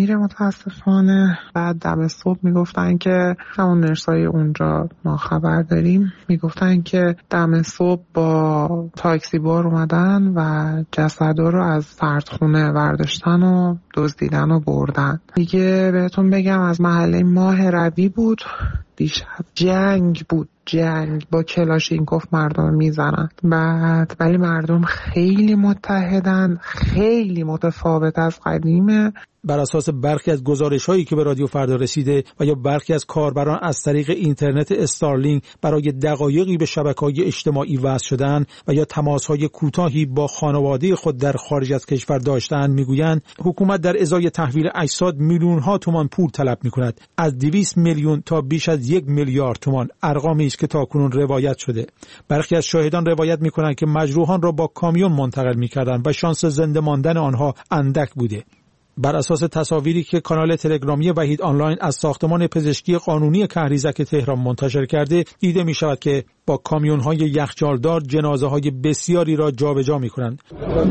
نمیره متاسفانه. بعد دم صبح میگفتن که همون نرسای اونجا ما خبر داریم، میگفتن که دم صبح با تاکسی بار اومدن و جسدا رو از سردخونه برداشتن و دزدیدن و بردن. دیگه بهتون بگم از محله ماه روی بود، دیشب جنگ بود، جنگ با کلاشینکوف مردم میزنن. بعد ولی مردم خیلی متحدن، خیلی متفاوت از قدیمه. بر اساس برخی از گزارش‌هایی که به رادیو فردا رسیده و یا برخی از کاربران از طریق اینترنت استارلینک برای دقایقی به شبکه‌های اجتماعی وصل شدن و یا تماس‌های کوتاهی با خانواده خود در خارج از کشور داشتند، میگویند حکومت در ازای تحویل اجساد میلیون‌ها تومان پول طلب می‌کند. از 200 میلیون تا بیش از 1 میلیارد تومان، ارقامی است که تاکنون روایت شده. برخی از شاهدان روایت می‌کنند که مجروحان را با کامیون منتقل می‌کردند و شانس زنده ماندن آنها اندک بوده. بر اساس تصاویری که کانال تلگرامی وحید آنلاین از ساختمان پزشکی قانونی کهریزک تهران منتشر کرده، دیده می شود که با کامیون‌های یخچالدار جنازه‌های بسیاری را جابجا می‌کنند.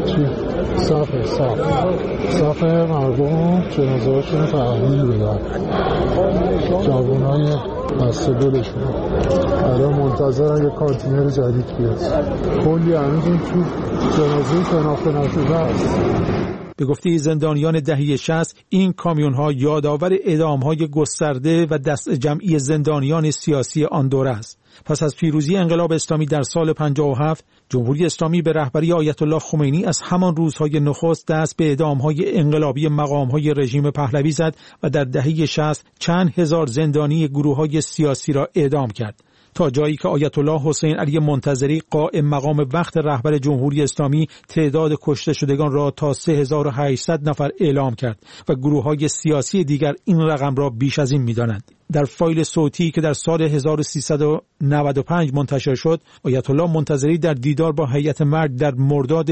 صاف مردم جنازه‌هاشون تحویل بدن. جوانای بسته‌دلشون الان منتظرن یه کانتینر جدید بیاد. کلی هنوزون تو جنازه شناخته نشده است. به گفته زندانیان دهه 60 این کامیون‌ها یادآور اعدام‌های گسترده و دست جمعی زندانیان سیاسی آن دوره است. پس از پیروزی انقلاب اسلامی در سال 57 جمهوری اسلامی به رهبری آیت الله خمینی از همان روزهای نخست دست به اعدام‌های انقلابی مقام‌های رژیم پهلوی زد و در دهه 60 چند هزار زندانی گروه‌های سیاسی را اعدام کرد، تا جایی که آیت الله حسین علی منتظری قائم مقام وقت رهبر جمهوری اسلامی تعداد کشته شدگان را تا 3800 نفر اعلام کرد و گروه‌های سیاسی دیگر این رقم را بیش از این می‌دانند. در فایل صوتی که در سال 1395 منتشر شد، آیت الله منتظری در دیدار با هیئت مرگ در مرداد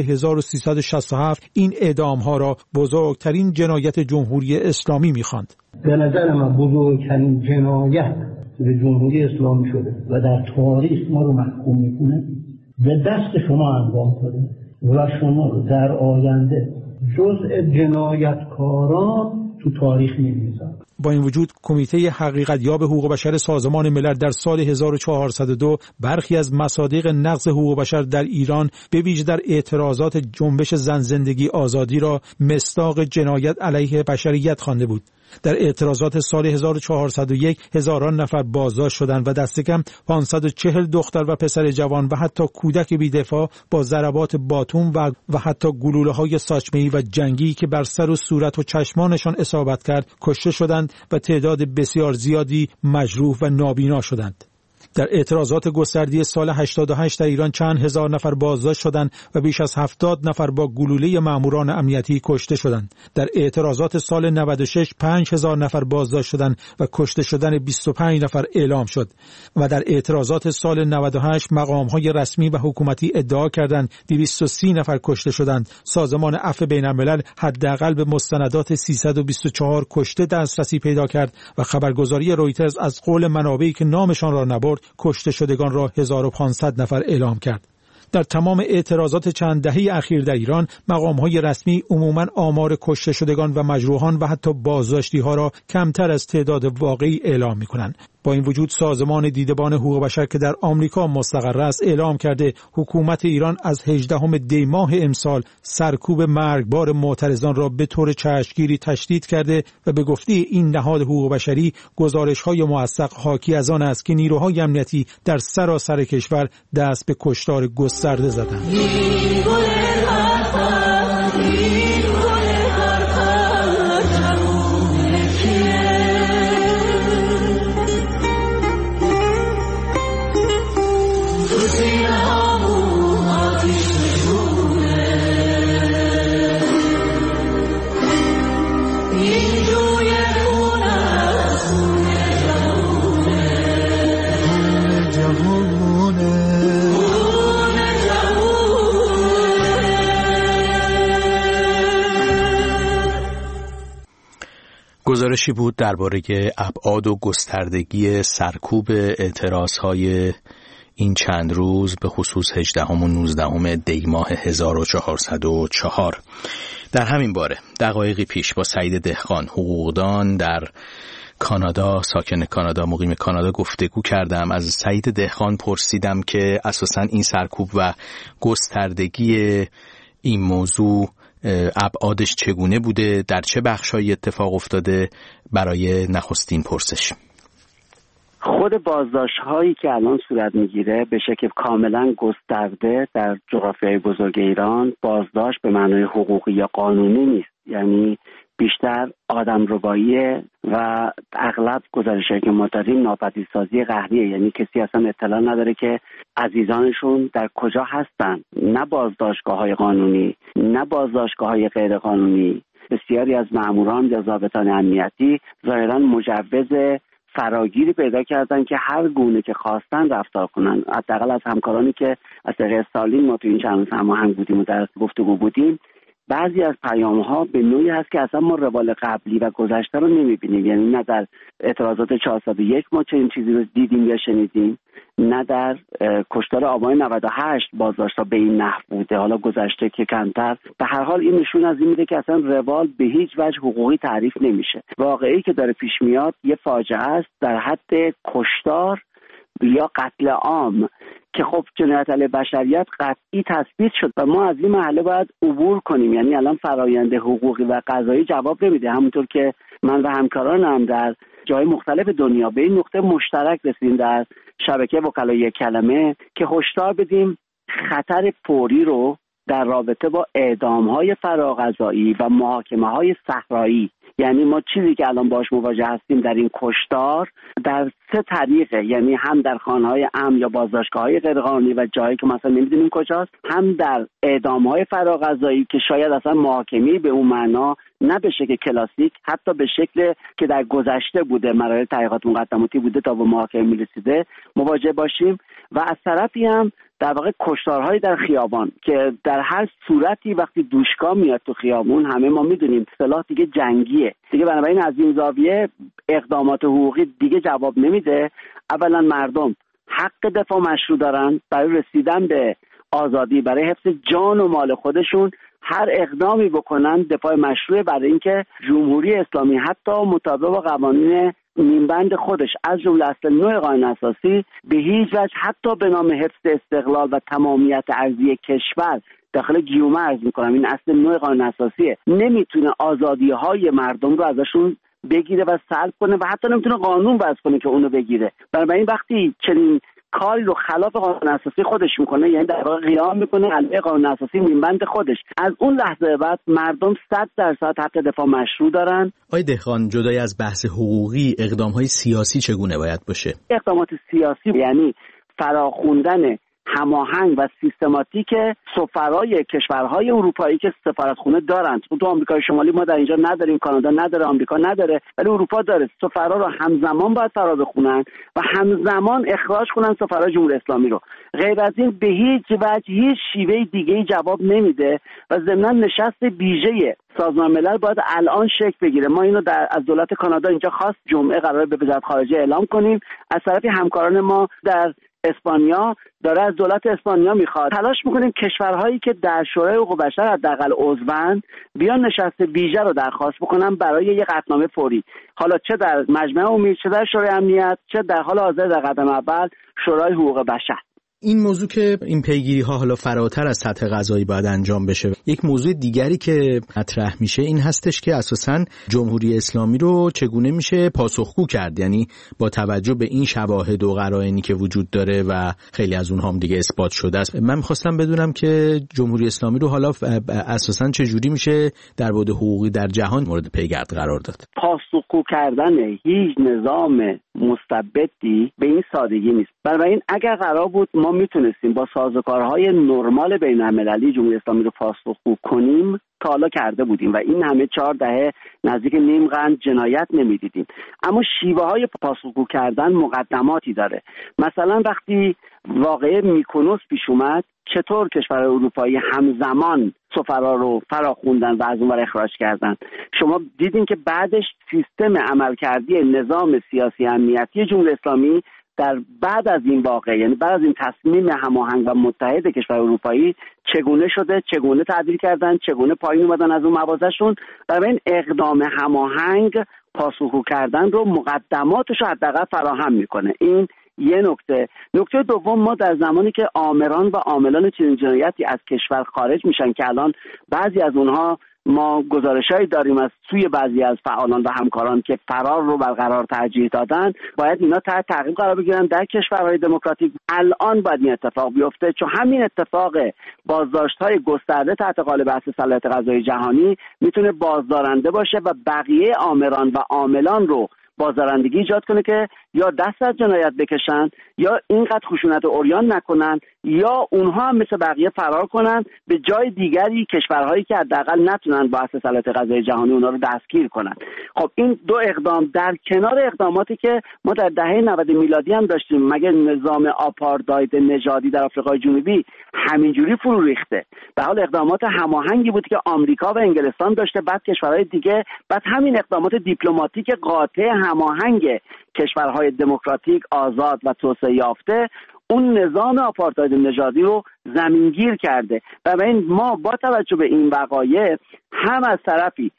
1367 این اعدام‌ها را بزرگترین جنایت جمهوری اسلامی می‌خواند. به نظر من بزرگترین جنایت به جمهوری اسلامی شده و در تاریخ ما رو محکوم میکنه، به دست شما انجام شده و شما رو در آینده جزء جنایتکاران تو تاریخ می‌نویسن. با این وجود کمیته حقیقت‌یاب حقوق بشر سازمان ملل در سال 1402 برخی از مصادیق نقض حقوق بشر در ایران به ویژه در اعتراضات جنبش زن زندگی آزادی را مصداق جنایت علیه بشریت خوانده بود. در اعتراضات سال 1401 هزاران نفر بازداشت شدند و دست کم 540 دختر و پسر جوان و حتی کودک بی‌دفاع با ضربات باتون و حتی گلوله‌های ساچمه‌ای و جنگی که بر سر و صورت و چشمانشان اصابت کرد کشته شدند و تعداد بسیار زیادی مجروح و نابینا شدند. در اعتراضات گسترده سال 88 در ایران چند هزار نفر بازداشت شدند و بیش از 70 نفر با گلوله ماموران امنیتی کشته شدند. در اعتراضات سال 96 5000 نفر بازداشت شدند و کشته شدن 25 نفر اعلام شد. و در اعتراضات سال 98 مقام‌های رسمی و حکومتی ادعا کردند 230 نفر کشته شدند. سازمان عفو بین‌الملل حداقل به مستندات 324 کشته دسترسی پیدا کرد و خبرگزاری رویترز از قول منابعی که نامشان را نبرد کشته شدگان را 1500 نفر اعلام کرد. در تمام اعتراضات چند دهه اخیر در ایران مقام‌های رسمی عموماً آمار کشته شدگان و مجروحان و حتی بازداشتی‌ها را کمتر از تعداد واقعی اعلام می‌کنند. با این وجود سازمان دیدبان حقوق بشر که در آمریکا مستقر است اعلام کرده حکومت ایران از 18 دی ماه امسال سرکوب مرگبار معترضان را به طور چشمگیری تشدید کرده و به گفته این نهاد حقوق بشری گزارش‌های موثق حاکی از آن است که نیروهای امنیتی در سراسر کشور دست به کشتار گسترده زدند. گزارشی بود درباره ابعاد و گستردگی سرکوب اعتراضهای این چند روز به خصوص 18 و 19 دی ماه 1404. در همین باره دقایقی پیش با سعید دهقان حقوقدان در کانادا، ساکن کانادا، مقیم کانادا گفتگو کردم. از سعید دهقان پرسیدم که اساساً این سرکوب و گستردگی این موضوع ابعادش چگونه بوده، در چه بخشایی اتفاق افتاده. برای نخستین پرسش، خود بازداشت‌هایی که الان صورت میگیره به شکل کاملا گسترده در جغرافیای بزرگ ایران بازداشت به معنای حقوقی یا قانونی نیست، یعنی بیشتر آدمرباییه و اغلب گزارش‌هایی که ما داریم ناپدیدسازی قهریه، یعنی کسی اصلا اطلاع نداره که عزیزانشون در کجا هستن. نه بازداشتگاه‌های قانونی، نه بازداشتگاه‌های غیر قانونی. بسیاری از ماموران یا ضابطان امنیتی ظاهراً مجوز فراگیری پیدا کردن که هر گونه که خواستن رفتار کنن. حداقل از همکارانی که از طریق استالین ما تو این چند روز هماهنگ بودیم و در گفتگو بودیم، بعضی از پیام‌ها به نوعی هست که اصلا ما روال قبلی و گذشته رو نمی‌بینیم. یعنی نه در اعتراضات 401 ما چنین چیزی رو دیدیم یا شنیدیم، نه در کشتار آبان 98 بازداشت‌ها به این نحو بوده، حالا گذشته که کمتر. به هر حال این نشون از این میده که اصلا روال به هیچ وجه حقوقی تعریف نمیشه. واقعی که داره پیش میاد یه فاجعه است در حد کشتار یا قتل عام که خب جنایت علیه بشریت قطعی تثبیت شد و ما از این مرحله باید عبور کنیم. یعنی الان فرآیند حقوقی و قضایی جواب نمیده. همونطور که من و همکارانم در جای مختلف دنیا به این نقطه مشترک رسیدیم در شبکه وکلای کلمه که هشدار بدیم خطر فوری رو در رابطه با اعدام‌های فراقضایی و محاکمه‌های صحرایی، یعنی ما چیزی که الان باش مواجه هستیم در این کشتار در 3 طریقه، یعنی هم در خانه‌های امن یا بازداشتگاه‌های غیرقانونی و جایی که مثلا نمی‌دونیم کجاست، هم در اعدام‌های فراقضایی که شاید اصلا محاکمه‌ای به اون معنا نه به شکل کلاسیک، حتی به شکل که در گذشته بوده، مراحل تحقیقات مقدماتی بوده تا به محاکمه می‌رسیده مواجه باشیم، و از طرفی هم در واقع کشتارهای در خیابان که در هر صورتی وقتی دوشکا میاد تو خیابون همه ما میدونیم اصطلاح دیگه جنگیه دیگه. بنابراین از این زاویه اقدامات حقوقی دیگه جواب نمیده. اولا مردم حق دفاع مشروع دارن برای رسیدن به آزادی، برای حفظ جان و مال خودشون هر اقدامی بکنن دفاع مشروع، برای اینکه جمهوری اسلامی حتی مطابق با قوانین نیمبند خودش از جمله اصل 9 قانون اساسی به هیچ وجه حتی به نام حفظ استقلال و تمامیت ارضی کشور، داخل گیومه عرض میکنم این اصل 9 قانون اساسیه، نمیتونه آزادی‌های مردم رو ازشون بگیره و سلب کنه و حتی نمیتونه قانون وضع کنه که اونو بگیره. بنابراین وقتی چنین کاری رو خلاف قانون اساسی خودش میکنه، یعنی در واقع قیام میکنه علیه قانون اساسی میانبند خودش، از اون لحظه بعد مردم 100% حق دفاع مشروع دارن. آقای دهقان، جدای از بحث حقوقی اقدام‌های سیاسی چگونه باید باشه؟ اقدامات سیاسی یعنی فراخوندن هماهنگ و سیستماتیک سفرای کشورهای اروپایی که سفارتخونه دارند. تو آمریکای شمالی ما در اینجا نداریم، کانادا نداره، آمریکا نداره، ولی اروپا داره. سفرا رو همزمان باید فرا بخونن و همزمان اخراج کنن سفرای جمهوری اسلامی رو. غیر از این به هیچ وجه هیچ شیوه دیگه‌ای جواب نمیده و ضمن نشست ویژه سازمان ملل باید الان شکل بگیره. ما اینو از دولت کانادا اینجا خواست جمعه قراره به وزارت خارجه اعلام کنیم. از طرف همکاران ما در اسپانیا داره از دولت اسپانیا میخواد، تلاش میکنیم کشورهایی که در شورای حقوق بشر حداقل عضوند بیان نشست ویژه رو درخواست بکنن برای یک قطعنامه فوری، حالا چه در مجمع عمومی، چه در شورای امنیت، چه در حال حاضر در قدم اول شورای حقوق بشر. این موضوع که این پیگیری ها حالا فراتر از سطح قضایی باید انجام بشه. یک موضوع دیگری که مطرح میشه این هستش که اساساً جمهوری اسلامی رو چگونه میشه پاسخگو کرد، یعنی با توجه به این شواهد و قرائنی که وجود داره و خیلی از اونها هم دیگه اثبات شده است. من می‌خواستم بدونم که جمهوری اسلامی رو حالا اساساً چجوری میشه در بعد حقوقی در جهان مورد پیگرد قرار داد. پاسخگو کردن هیچ نظام مستبدی به این سادگی نیست. بنابراین اگر قرار بود ما میتونستیم با سازوکارهای نرمال بین‌المللی جمهوری اسلامی رو پاسخگو کنیم تا حالا کرده بودیم و این همه 4 دهه نزدیک نیم قرن جنایت نمیدیدیم. اما شیوه های پاسخگو کردن مقدماتی داره. مثلا وقتی واقعه میکونوس پیش اومد، چطور کشورهای اروپایی همزمان سفرا رو فراخوندن و از اونور اخراج کردن؟ شما دیدین که بعدش سیستم عملکردی نظام سیاسی امنیتی جمهوری اسلامی در بعد از این واقعه، یعنی بعد از این تصمیم هماهنگ و متحد کشور اروپایی چگونه شده، چگونه تعدیل کردن، چگونه پایین اومدن از اون موازهشون. برای این اقدام هماهنگ پاسخگو کردن رو مقدماتش رو حداقل فراهم میکنه. این یه نکته. نکته دوم، ما در زمانی که آمران و عاملان چنین جنایتی از کشور خارج میشن که الان بعضی از اونها ما گزارشایی داریم از سوی بعضی از فعالان و همکاران که فرار رو برقرار ترجیح دادن، باید اینا تحت تعقیب قرار بگیرن در کشورهای دموکراتیک. الان باید این اتفاق بیفته، چون همین اتفاق بازداشت‌های گسترده تحت قالب اساس صلاحیت قضایی جهانی میتونه بازدارنده باشه و بقیه آمران و عاملان رو بازدارندگی ایجاد کنه که یا دست از جنایت بکشن، یا اینقدر خشونت عریان نکنن، یا اونها هم مثل بقیه فرار کنن به جای دیگری، کشورهایی که حداقل نتونن با اساس صلاحیت قضایی جهانی اونها رو دستگیر کنن. خب این دو اقدام در کنار اقداماتی که ما در دهه 90 میلادی هم داشتیم، مگه نظام آپارتاید نژادی در آفریقای جنوبی همینجوری فرو ریخته؟ به حال اقدامات هماهنگی بود که آمریکا و انگلستان داشته، بعد کشورهای دیگه، بعد همین اقدامات دیپلماتیک قاطع هماهنگ کشورهای دموکراتیک آزاد و توسعه یافته اون نظام آپارتاید نژادی رو زمینگیر کرده. و این ما با توجه به این وقایع هم از طرفی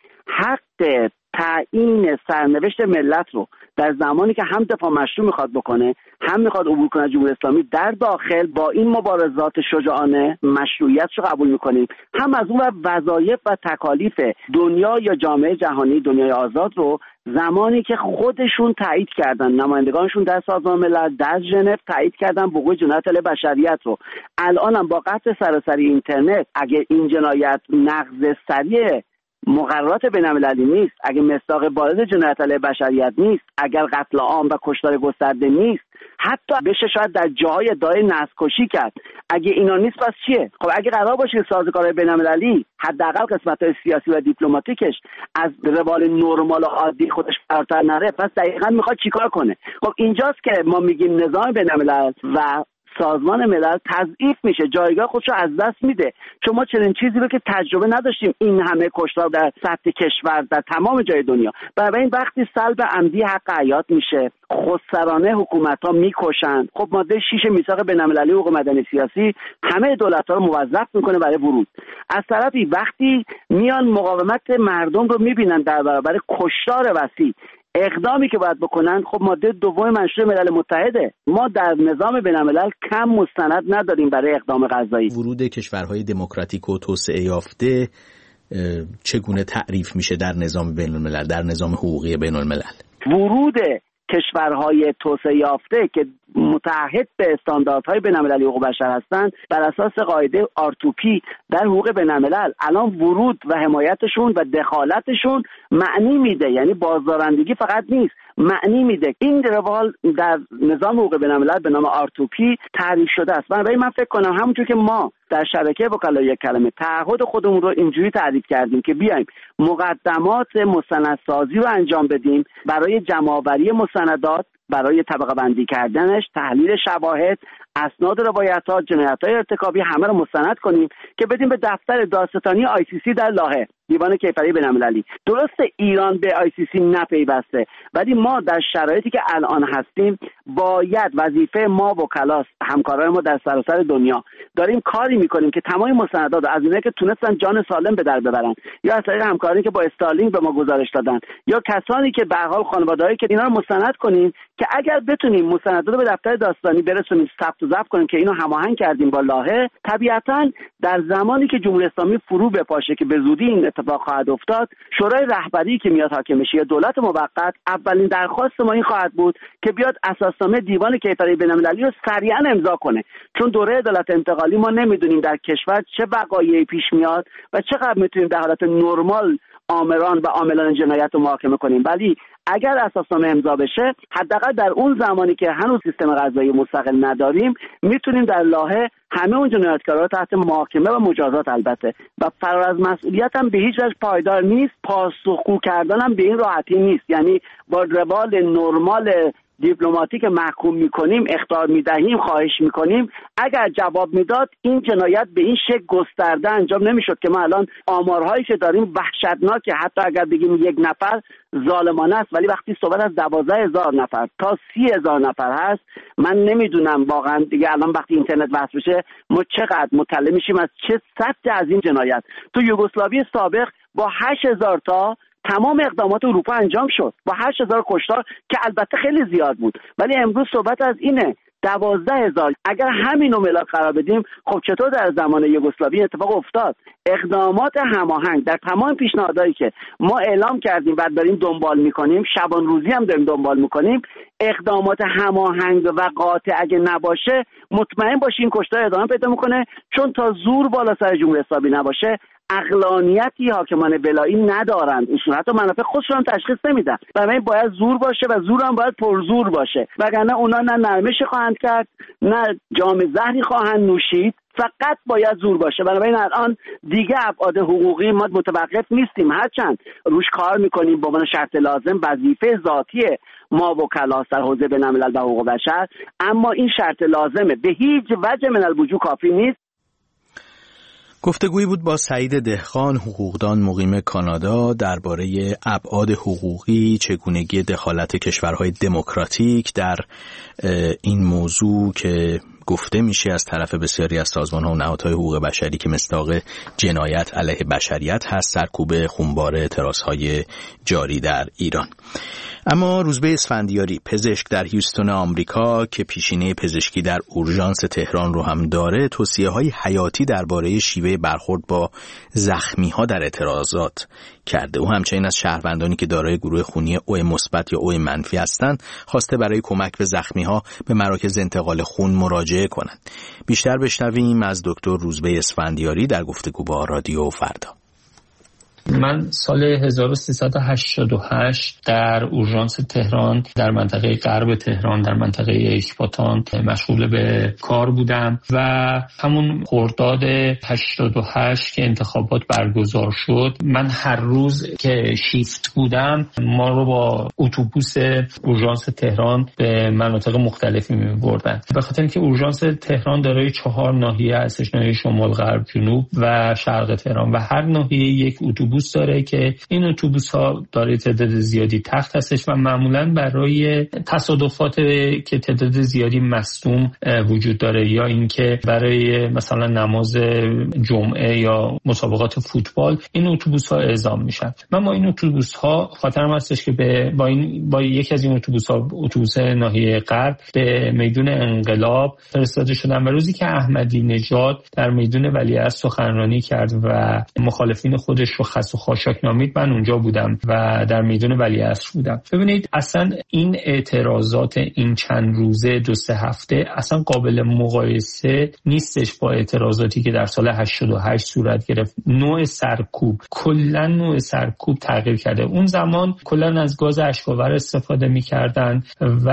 حق تعیین سرنوشت ملت رو در زمانی که هم دفاع مشروع میخواد بکنه، هم میخواد عبور کنه از جمهوری اسلامی در داخل، با این مبارزات شجاعانه مشروعیتش رو قبول میکنیم، هم از اون وظایف و تکالیف دنیا یا جامعه جهانی، دنیای آزاد رو زمانی که خودشون تایید کردن، نمایندگانشون در سازمان ملل، در ژنو تایید کردن وقوع جنایت علیه بشریت رو، الان هم با قطع سراسری اینترنت اگه این جنایت نقض سریع مقررات بین‌المللی نیست، اگه مصداق بارز جنایت علیه بشریت نیست، اگر قتل عام و کشتار گسترده نیست، حتی بشه شاید در جاهای ادعای نسل‌کشی کرد، اگه اینا نیست پس چیه؟ خب اگه قرار باشه سازوکارهای بین‌المللی حداقل قسمت‌های سیاسی و دیپلماتیکش از روال نرمال و عادی خودش فراتر نره، پس دقیقاً میخواد چیکار کنه؟ خب اینجاست که ما میگیم نظام بین‌الملل و سازمان ملل تضعیف میشه، جایگاه خودش رو از دست میده، چون ما چنین چیزی رو که تجربه نداشتیم، این همه کشتار در سطح کشور در تمام جای دنیا. برای این وقتی سلب عمدی حق حیات میشه، خودسرانه حکومت‌ها میکشن، خب ماده 6 میثاق بین‌المللی حقوق مدنی سیاسی همه دولت‌ها رو موظف میکنه برای ورود. از طرفی وقتی میان مقاومت مردم رو میبینن در برابر کشتار وسیع، اقدامی که باید بکنن، خب ماده 2 منشور ملل متحده، ما در نظام بین‌الملل کم مستند نداریم برای اقدام قضایی. ورود کشورهای دموکراتیک و توسعه یافته چگونه تعریف میشه در نظام بین‌الملل، در نظام حقوقی بین‌الملل؟ ورود کشورهای توسعه یافته که متعهد به استانداردهای بین‌المللی حقوق بشر هستند بر اساس قاعده R2P در حقوق بین‌الملل، الان ورود و حمایتشون و دخالتشون معنی میده، یعنی بازدارندگی فقط نیست، معنی میده. این روال در نظام حقوق بین‌الملل به نام R2P تعریف شده است. برای من فکر کنم همونجور که ما در شبکه وکلای یک کلمه تعهد خودمون رو اینجوری تعریف کردیم که بیایم مقدمات مستندسازی رو انجام بدیم برای جمع‌آوری مستندات، برای طبقه بندی کردنش، تحلیل شواهد، اسناد روایت‌ها، جنایت‌های ارتکابی، همه رو مستند کنیم که بدیم به دفتر دادستانی ICC در لاهه، دیوان کیفری بین‌المللی. درسته ایران به ICC نپیوسته، ولی ما در شرایطی که الان هستیم باید وظیفه ما وکلا، همکاران ما در سراسر دنیا داریم کاری میکنیم که تمام مستندات از اینایی که تونستن جان سالم به در ببرن، یا از طریق همکاری که با استارلینک به ما گزارش دادن، یا کسانی که به هر حال خانواده‌ای که اینا رو مستند کنیم که اگر بتونیم مستندات رو به دفتر دادستانی برسونیم، ثبت و ضبط کنیم که اینو هماهنگ کردیم با لاهه، طبیعتاً در زمانی که جمهوری اسلامی فرو بپاشه که به زودی این اتفاق خواهد افتاد، شورای رهبری که میاد حاکم میشه یا دولت موقت، اولین درخواست ما این خواهد بود که بیاد اساسنامه دیوان کیفری بین‌المللی رو سریعا امضا کنه، چون دوره عدالت انتقالی ما نمیدونیم در کشور چه وقایعی پیش میاد و چقدر میتونیم در حالت نرمال آمران و عاملان جنایت رو محاکمه کنیم. ولی اگر اساسنامه امضا بشه، حداقل در اون زمانی که هنوز سیستم قضایی مستقل نداریم، میتونیم در لاهه همه اون جنایتکارا تحت محاکمه و مجازات، البته و فرار از مسئولیت هم به هیچ وجه پایدار نیست، پاسخگو کردن هم به این راحتی نیست، یعنی با روال نرمال دیپلماتیک محکوم میکنیم، اخطار میدهیم، خواهش میکنیم، اگر جواب میداد این جنایت به این شکل گسترده انجام نمیشد که ما الان آمارهایی که داریم وحشتناکه. حتی اگر بگیم یک نفر ظالمانه است، ولی وقتی صحبت از 12,000 نفر تا 30,000 نفر هست، من نمیدونم واقعا دیگه الان وقتی اینترنت وصل بشه ما چقدر مطلع میشیم از چه سطح از این جنایت. تو یوگسلاوی سابق با 8,000 تا تمام اقدامات اروپا انجام شد، با 8,000 کشتار که البته خیلی زیاد بود، ولی امروز صحبت از اینه 12,000. اگر همینو ملاک قرار بدیم، خب چطور در زمان یوگسلاوی اتفاق افتاد؟ اقدامات هماهنگ در تمام پیشنهادهایی که ما اعلام کردیم و داریم دنبال میکنیم، شبان روزی هم داریم دنبال میکنیم، اقدامات هماهنگ و قاطع اگه نباشه مطمئن باشین کشتار ادامه پیدا میکنه، چون تا زور بالا سر جمهوری اسلامی نباشه عقلانیتی حاکمان ولایی ندارند، اصولا حتی منافع خودشون هم تشخیص نمیدن. برای باید زور باشه و زور هم باید پرزور باشه، وگرنه اونا نه نرمش خواهند کرد نه جام زهری خواهند نوشید، فقط باید زور باشه. بنابراین الان دیگه ابعاد حقوقی ما متوقف نیستیم، هرچند روش کار میکنیم به عنوان شرط لازم، وظیفه ذاتی ما وکلاست در حوزه بین‌الملل و حقوق بشر، اما این شرط لازمه، به هیچ وجه من الوجوه کافی نیست. گفتگویی بود با سعید دهقان، حقوقدان مقیم کانادا، درباره ابعاد حقوقی، چگونگی دخالت کشورهای دموکراتیک در این موضوع که گفته میشه از طرف بسیاری از سازمان‌ها و نهادهای حقوق بشری که مصداق جنایت علیه بشریت هست، سرکوب خونبار اعتراضهای جاری در ایران. اما روزبه اسفندیاری، پزشک در هیوستون آمریکا که پیشینه پزشکی در اورژانس تهران رو هم داره، توصیه‌های حیاتی درباره شیوه برخورد با زخمی‌ها در اعتراضات کرده. او همچنین از شهروندانی که دارای گروه خونی او مثبت یا او منفی هستند خواسته برای کمک به زخمی‌ها به مراکز انتقال خون مراجعه کنند. بیشتر بشنویم از دکتر روزبه اسفندیاری در گفتگو با رادیو فردا. من سال 1388 در اورژانس تهران در منطقه غرب تهران در منطقه اکباتان مشغول به کار بودم و همون خرداد 88 که انتخابات برگزار شد، من هر روز که شیفت بودم ما رو با اتوبوس اورژانس تهران به مناطق مختلفی می‌بردن، به خاطر اینکه اورژانس تهران دارای 4 ناحیه هستش، ناحیه شمال، غرب، جنوب و شرق تهران و هر ناحیه یک اتوبوس داره که این اتوبوس ها داره تعداد زیادی تخت هستش و معمولا برای تصادفات که تعداد زیادی مصدوم وجود داره یا اینکه برای مثلا نماز جمعه یا مسابقات فوتبال این اتوبوس ها اعزام میشن. من با این اتوبوس ها خاطرم هستش که با یکی از این اتوبوس ها، اتوبوس ناحیه غرب، به میدون انقلاب فرستاده شدم و روزی که احمدی نژاد در میدون ولیعصر سخنرانی کرد و مخالفین خودش رو خس و خاشاک نامید، من اونجا بودم و در میدون ولیعصر بودم. ببینید اصلا این اعتراضات این چند روزه 2-3 هفته اصلا قابل مقایسه نیستش با اعتراضاتی که در سال 88 صورت گرفت. نوع سرکوب، کلا نوع سرکوب تغییر کرده. اون زمان کلا از گاز اشک‌آور استفاده می‌کردن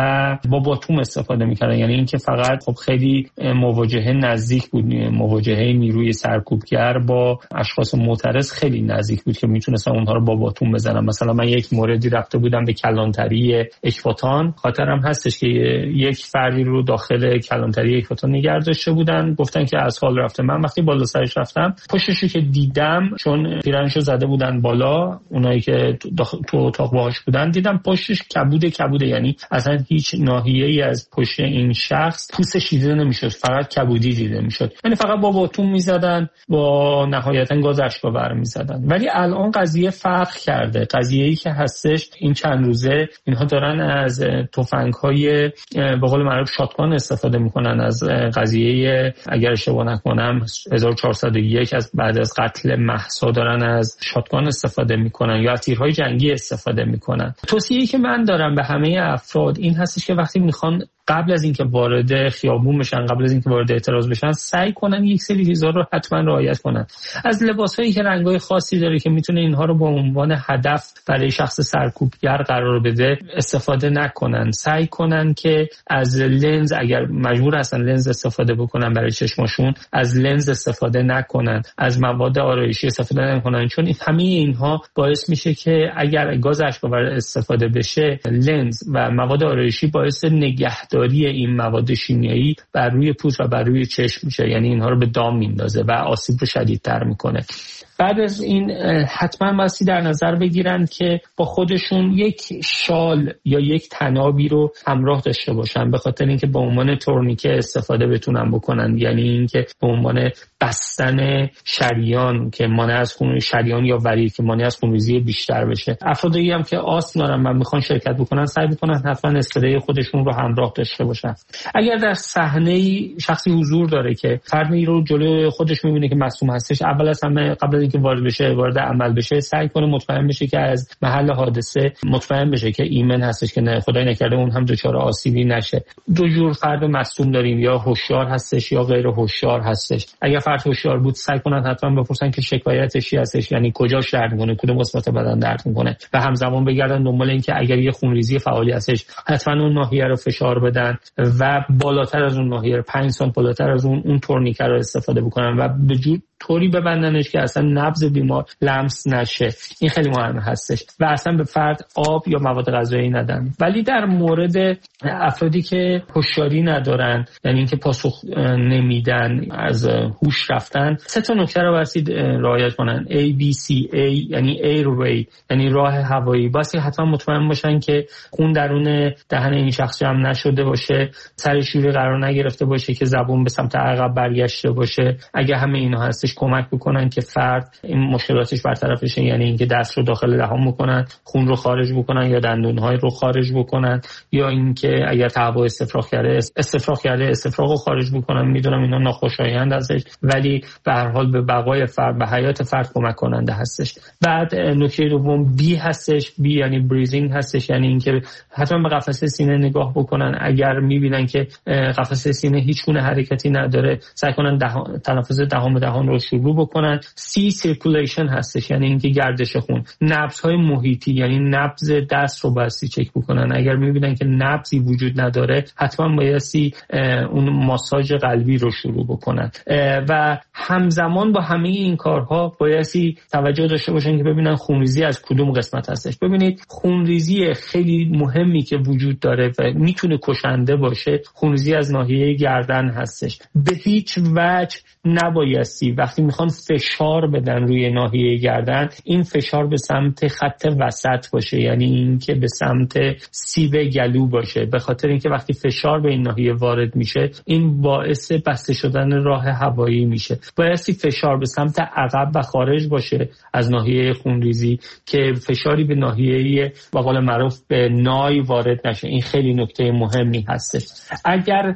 و با باتوم استفاده می‌کردن، یعنی اینکه فقط خب خیلی مواجهه نزدیک بود، مواجهه نیروی سرکوبگر با اشخاص معترض خیلی نزدیک بود که میتونستم اونها رو با باتوم بزنم. مثلا من یک موردی رفته بودم به کلانتری اکباتان، خاطرم هستش که یک فردی رو داخل کلانتری اکباتان نگه داشته بودن، گفتن که از حال رفته. من وقتی بالا سرش رفتم، پشتش رو که دیدم، چون پیرنشو زده بودن بالا، اونایی که تو اتاق باهاش بودن، دیدم پشتش کبوده، یعنی اصلا هیچ ناحیه‌ای از پشت این شخص پوستش دیده نمیشد، فقط کبودی دیده میشد، یعنی فقط با باتوم میزدن، با نهایتا گاز اشک‌آور میزدن. ولی الان قضیه فرق کرده. قضیه‌ای که هستش این چند روزه اینها دارن از تفنگ‌های به قول معروف شاتگان استفاده میکنن. از قضیه اگر اشتباه نکنم 1401 از بعد از قتل مهسا دارن از شاتگان استفاده میکنن یا از تیرهای جنگی استفاده میکنن. توصیه‌ای که من دارم به همه افراد این هستش که وقتی میخوان قبل از اینکه وارد خیابون بشن، قبل از اینکه وارد اعتراض بشن، سعی کنن یک سری چیزا رو حتما رعایت کنن. از لباسایی که رنگ‌های خاصی داره که میتونه اینها رو به عنوان هدف برای شخص سرکوبگر قرار بده استفاده نکنن. سعی کنن که از لنز، اگر مجبور هستن لنز استفاده بکنن برای چشماشون، از لنز استفاده نکنن، از مواد آرایشی استفاده نکنن، چون همه اینها باعث میشه که اگر گاز اشک‌آور استفاده بشه، لنز و مواد آرایشی باعث نگهداری این مواد شیمیایی بر روی پوست و بر روی چشم میشه، یعنی اینها رو به دام میندازه و آسیب رو شدیدتر میکنه. بعد از این حتما بسی در نظر بگیرن که با خودشون یک شال یا یک تنابی رو همراه داشته باشن، به خاطر اینکه به عنوان تورنیکه استفاده بتونن بکنن، یعنی اینکه به عنوان بستن شریان که مانع از خون، شریان یا ورید که مانع از خونریزی بیشتر بشه. افرادی هم که آسم دارن و میخوان شرکت بکنن سعی بکنن حتما اسپری خودشون رو همراه داشته باشن. اگر در صحنه شخصی حضور داره که فردی رو جلوی خودش میبینه که مصدوم هستش، اول از همه قبل اینکه وارد عمل بشه سعی کنه مطمئن بشه که از محل حادثه مطمئن بشه که ایمن هستش، که نه خدای نکرده اون هم دچار آسیبی نشه. دو جور فرد مصدوم داریم، یا هوشیار هستش یا غیر هوشیار هستش. اگر فرد هوشیار بود سعی کنن حتما بپرسن که شکایتش چی هستش، یعنی کجاش درد میکنه، کدوم قسمت بدن درد میکنه، و همزمان بگردن دنبال این که اگر یه خونریزی فعالی هستش حتما اون ناحیه رو فشار بدن و بالاتر از اون ناحیه 5 سانت بالاتر از اون تورنیکه رو استفاده بکنن و به جور طوری ببندنش که اصلا نبض بیمار لمس نشه. این خیلی مهم هستش و اصلا به فرد آب یا مواد غذایی ندن. ولی در مورد افرادی که هوشیاری ندارن، یعنی اینکه پاسخ نمیدن، از هوش رفتن، 3 نکته رو باید رعایت کنن. ABCA یعنی airway یعنی راه هوایی. باید حتما مطمئن باشن که خون درون دهن این شخص جمع نشده باشه، سر شوره قرار نگرفته باشه که زبون به سمت عقب برگشته باشه. اگه همه اینا هستش کمک بکنن که فرد این مشکلاتش برطرف بشه، یعنی اینکه دست رو داخل دهان بکنن، خون رو خارج بکنن یا دندون‌های رو خارج بکنن، یا اینکه اگر تهوع استفراغ کرده استفراغ رو خارج بکنن. میدونم اینا ناخوشایند ازش، ولی به هر حال به بقای فرد، به حیات فرد کمک کننده هستش. بعد نکته دوم B هستش. B یعنی بریزینگ هستش، یعنی اینکه حتما به قفسه سینه نگاه بکنن. اگر میبینن که قفسه سینه هیچ گونه حرکتی نداره سعی کنن تنفس دهان رو شروع بکنن. C سیرکولیشن هستش، یعنی اینکه گردش خون. نبض‌های محیطی یعنی نبض دست رو باید چک بکنن. اگر میبینن که نبضی وجود نداره حتما باید اون ماساژ قلبی رو شروع بکنن و همزمان با همه این کارها باید توجه داشته باشن که ببینن خونریزی از کدوم قسمت هستش. ببینید خونریزی خیلی مهمی که وجود داره و میتونه کشنده باشه، خونریزی از ناحیه گردن هستش. به هیچ وجه نبایستی وقتی میخوان فشار بدن روی ناحیه گردن این فشار به سمت خط وسط باشه، یعنی این که به سمت سیب گلو باشه، به خاطر اینکه وقتی فشار به این ناحیه وارد میشه این باعث بسته شدن راه هوایی میشه. بایستی فشار به سمت عقب و خارج باشه از ناحیه خونریزی که فشاری به ناحیه به قول معروف به نای وارد نشه. این خیلی نکته مهمی هستش. اگر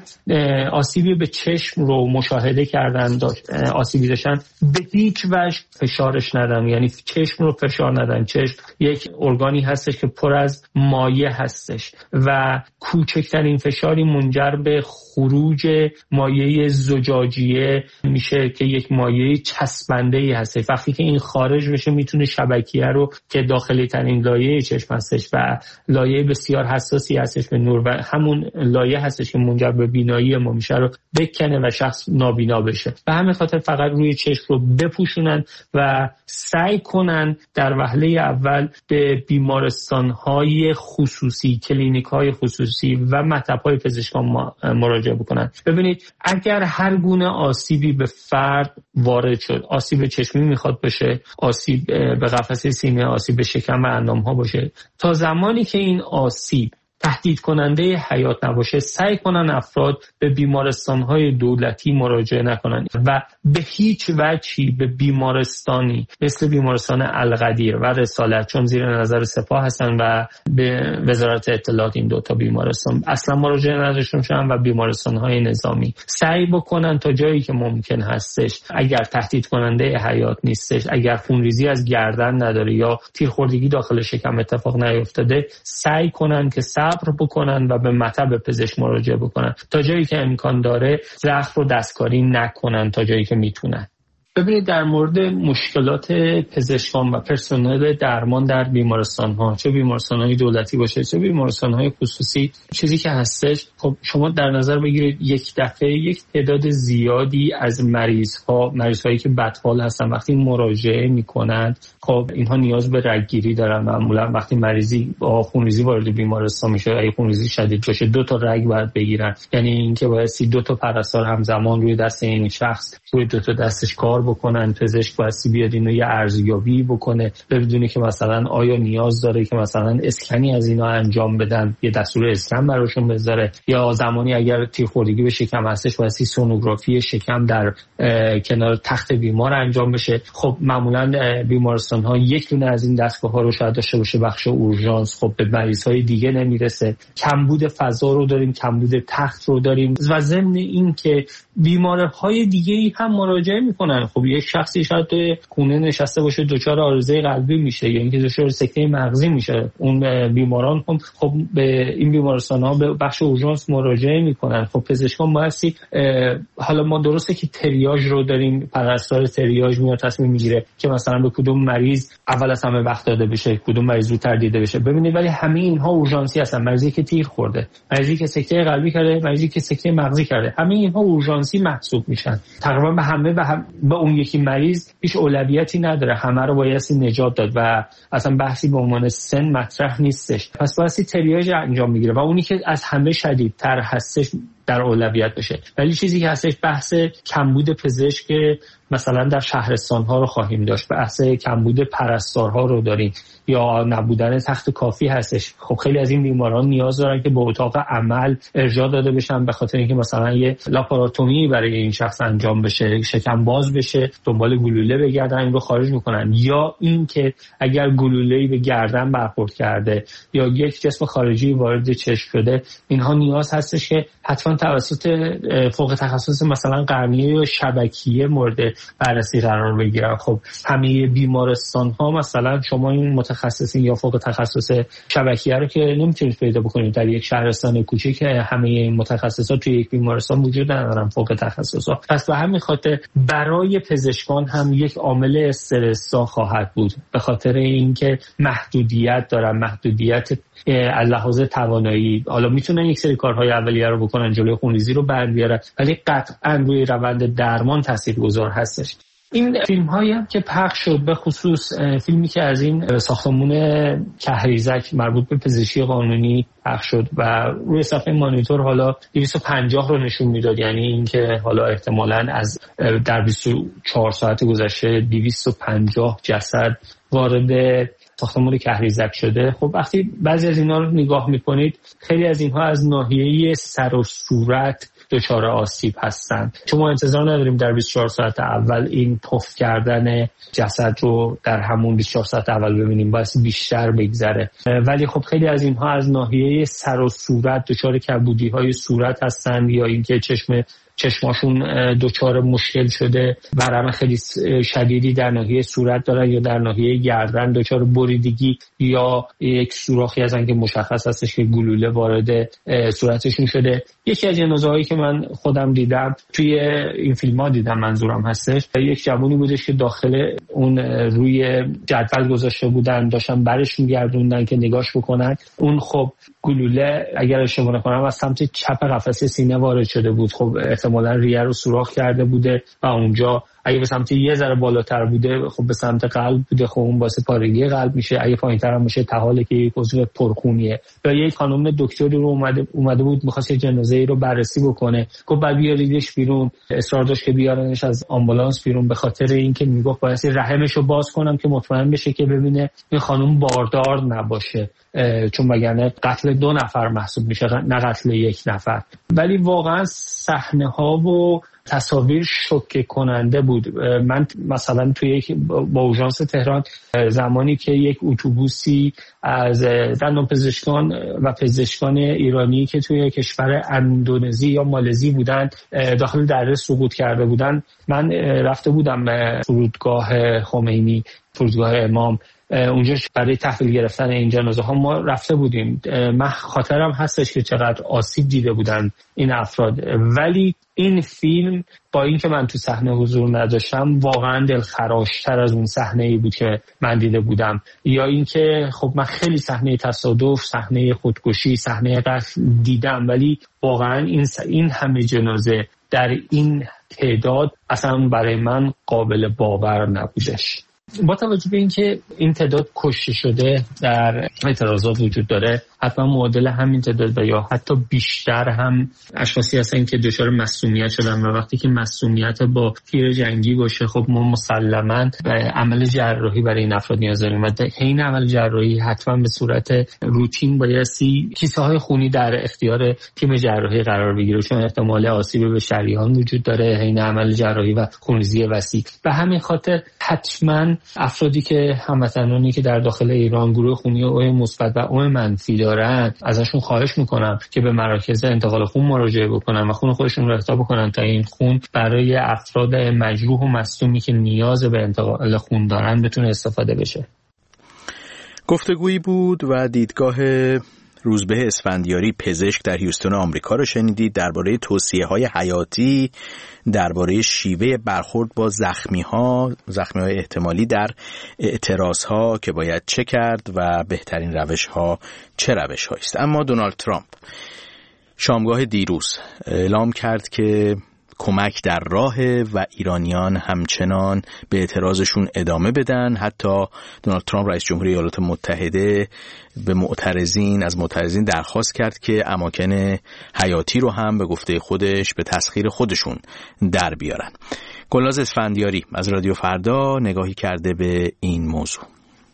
آسیبی به چشم رو مشاهده کردن، آسیبی داشتن، به هیچ وجه فشارش ندن، یعنی چشم رو فشار ندن. چشم یک ارگانی هستش که پر از مایع هستش و کوچکترین فشاری منجر به خروج مایع زجاجیه میشه که یک مایع چسبنده‌ای هستش. وقتی که این خارج بشه میتونه شبکیه رو که داخلی ترین لایه چشم هستش و لایه بسیار حساسی هستش به نور و همون لایه هستش که منجر به بینایی ما میشه رو بکنه و شخص نابینا بشه. به همین خاطر فقط روی چشم رو بپوشونن و سعی کنن در وهله اول به بیمارستان‌های خصوصی، کلینیک‌های خصوصی و مطب‌های پزشکان مراجعه بکنن. ببینید اگر هر گونه آسیبی به فرد وارد شد، آسیب چشمی میخواد بشه، آسیب به قفسه سینه، آسیب به شکم و اندام‌ها باشه، تا زمانی که این آسیب تهدید کننده حیات نباشه سعی کنن افراد به بیمارستان‌های دولتی مراجعه نکنن و به هیچ وجهی به بیمارستانی مثل بیمارستان القدیر و رسالت، چون زیر نظر سپاه هستن و به وزارت اطلاعات، این 2 بیمارستان اصلا مراجعه نداشته باشن و بیمارستان‌های نظامی سعی بکنن تا جایی که ممکن هستش، اگر تهدید کننده حیات نیستش، اگر خونریزی از گردن نداره یا تیرخوردگی داخل شکم اتفاق نیفتاده، سعی کنن که صبر بکنن و به مطب پزشک مراجعه بکنن تا جایی که امکان داره زخم رو دستکاری نکنن تا جایی که میتونن. ببینید در مورد مشکلات پزشکان و پرسنل درمان در بیمارستان‌ها، چه بیمارستان‌های دولتی باشه چه بیمارستان‌های خصوصی، چیزی که هستش خب شما در نظر بگیرید یک دفعه یک تعداد زیادی از مریض‌هایی که بدحال هستن وقتی مراجعه می‌کنند، خب اینها نیاز به رگگیری دارن. معمولا وقتی مریضی با خونریزی وارد بیمارستان میشه، اگه خونریزی شدید باشه 2 تا رگ باید بگیرن، یعنی اینکه باید 2 تا پرستار همزمان روی دست این شخص روی 2 تا دستش کار بکنن. پزشک باید بیاد اینو یه ارزیابی بکنه بدونه که مثلا آیا نیاز داره که مثلا اسکنی از اینا انجام بدن، یه دستور اسکن براشون بذاره، یا زمانی اگر تیرخوردگی به شکم هستش باید سونوگرافی شکم در کنار تخت بیمار انجام بشه. خب معمولا بیمارستان ها یک دونه از این دستگاه ها رو شاید داشته باشه، بخش اورژانس خب به مریض های دیگه نمیرسه. کمبود فضا رو داریم، کمبود تخت رو داریم و ضمن این که بیمارهای دیگه هم مراجعه میکنن. خب یک شخصی شاید خونه نشسته باشه دچار عارضه قلبی میشه یا اینکه دچار سکته مغزی میشه، اون بیماران خب به این بیمارستان ها به بخش اورژانس مراجعه میکنن. خب پزشکان بایستی حالا ما درسته که تریاژ رو داریم، پرستار تریاژ میاد تصمیم میگیره که مثلا به کدوم مریض اول از همه وقت داده بشه، کدوم مریض زودتر دیده بشه. ببینید ولی همه اینها اورژانسی هستن. مریضی که تیر خورده، مریضی که سکته قلبی کرده، مریضی که سکته مغزی کرده، همه اینها اورژانسی محسوب میشن. تقریبا به همه به اون یکی مریض هیچ اولویتی نداره، همه رو بایستی نجات داد و اصلا بحثی به عنوان سن مطرح نیستش. پس بایستی تریاژ انجام میگیره و اونی که از همه شدیدتر هستش در اولویت بشه. ولی چیزی که هستش بحث کمبود پزشک مثلا در شهرستان‌ها رو خواهیم داشت، بحث کمبود پرستارها رو داریم یا نبودن تخت کافی هستش. خب خیلی از این بیماران نیاز دارن که به اتاق عمل ارجاع داده بشن به خاطر اینکه مثلا یه لاپاراتومی برای این شخص انجام بشه، شکم باز بشه، دنبال گلوله بگردن این رو خارج میکنن، یا اینکه اگر گلوله‌ای به گردن برخورد کرده یا یک جسم خارجی وارد چشم شده، اینها نیاز هستش که حتما توسط فوق تخصص مثلا قرنیه یا شبکیه مورد بررسی قرار بگیرن. خب همه بیمارستان ها مثلا شما این متخصصین یا فوق تخصص شبکیه رو که نمیتونید پیدا بکنید در یک شهرستان کوچیک که همه این متخصصات توی یک بیمارستان وجود ندارن فوق تخصصا. پس به همین خاطر برای پزشکان هم یک عامل استرس خواهد بود به خاطر اینکه محدودیت دارن، محدودیت از لحاظ توانایی. حالا میتونن یک سری کارهای اولیه رو بکنن، جلوی خونریزی رو بر بیارن، ولی قطعا روی روند درمان تاثیرگذار هستش. این فیلم هایی هم که پخش شد، به خصوص فیلمی که از این ساختمون کهریزک مربوط به پزشکی قانونی پخش شد و روی صفحه مانیتور حالا 250 رو نشون میداد، یعنی اینکه حالا احتمالاً از در 24 ساعت گذشته 250 جسد وارد ساختمون کهریزک شده. خب وقتی بعضی از اینا رو نگاه میکنید، خیلی از اینها از ناحیه سر و صورت دچار آسیب هستن، چون ما انتظار نداریم در 24 ساعت اول این پف کردن جسد رو در همون 24 ساعت اول ببینیم، باید بیشتر بگذره. ولی خب خیلی از اینها از ناحیه سر و صورت دچار کبودی های صورت هستن یا اینکه چشماشون دچار مشکل شده، ورم خیلی شدیدی در ناحیه صورت دارن یا در ناحیه گردن دچار بریدگی یا یک سوراخی هستن که مشخص هستش که گلوله وارد صورتشون شده. یکی از جنازه‌هایی که من خودم دیدم توی این فیلم‌ها دیدم منظورم هستش، یک جوونی بودش که داخل اون روی جدول گذاشته بودن، داشتن برش می‌گردوندن که نگاش بکنن. اون خب گلوله اگر اشتباه نکنم از سمت چپ قفسه سینه وارد شده بود. خب احتمالاً ریه رو سوراخ کرده بوده و اونجا اگه به سمت یه ذره بالاتر بوده خب به سمت قلب بوده، خب اون باعث پارگی قلب میشه. اگه پایین‌تر هم باشه تحاله که یک عضو پرخونیه. یا یک خانم دکتری رو اومده بود می‌خواست جنازه‌ای رو بررسی بکنه، گفت بعد بیاریدش بیرون، اصرار داشت که بیارنش از آمبولانس بیرون به خاطر اینکه میگفت باید رحمش رو باز کنم که مطمئن بشه که ببینه این خانم باردار نباشه، چون وگرنه قتل 2 نفر محسوب میشه نه قتل 1 نفر. ولی واقعا صحنه‌ها و تصاویر شوکه کننده بود. من مثلا توی یک با اورژانس تهران زمانی که یک اتوبوسی از دندانپزشکان و پزشکان ایرانی که توی کشور اندونزی یا مالزی بودن داخل دره سقوط کرده بودن، من رفته بودم به فرودگاه خمینی، فرودگاه امام اونجا برای تحویل گرفتن این جنازه ها ما رفته بودیم. من خاطرم هستش که چقدر آسیب دیده بودن این افراد، ولی این فیلم با اینکه من تو صحنه حضور نداشتم واقعا دلخراشتر از اون صحنه‌ای بود که من دیده بودم. یا اینکه خب من خیلی صحنه تصادف، صحنه خودکشی، صحنه قتل دیدم، ولی واقعا این همه جنازه در این تعداد اصلا برای من قابل باور نبودش. با توجه به اینکه این تعداد کشته شده در اعتراضات وجود داره، حتما معادل همین تعداد و یا حتی بیشتر هم اشخاصی هستن که دچار مسمومیت شدن و وقتی که مسمومیت با تیر جنگی باشه خب ما مسلماً عمل جراحی برای این افراد نیاز داریم و حین عمل جراحی حتما به صورت روتین بایستی کیسه های خونی در اختیار تیم جراحی قرار بگیره، چون احتمال آسیب به شریان وجود داره حین عمل جراحی و خونریزی وسیع. به همین خاطر حتما افرادی که هموطنانی که در داخل ایران گروه خونی او مثبت و او منفی دارن، ازشون خواهش میکنم که به مراکز انتقال خون مراجعه بکنن و خون خودشون رو اهدا بکنن تا این خون برای افراد مجروح و مصدومی که نیاز به انتقال خون دارن بتونه استفاده بشه. گفتگویی بود و دیدگاه روزبه اسفندیاری پزشک در هیوستن آمریکا رو شنیدید درباره توصیه‌های حیاتی، درباره شیوه برخورد با زخمی‌های احتمالی در اعتراض‌ها که باید چه کرد و بهترین روش‌ها چه روش‌هایی است. اما دونالد ترامپ شامگاه دیروز اعلام کرد که کمک در راهه و ایرانیان همچنان به اعتراضشون ادامه بدن. حتی دونالد ترامپ رئیس جمهوری ایالات متحده به از معترضین درخواست کرد که اماکن حیاتی رو هم به گفته خودش به تسخیر خودشون در بیارن. گلناز اسفندیاری از رادیو فردا نگاهی کرده به این موضوع.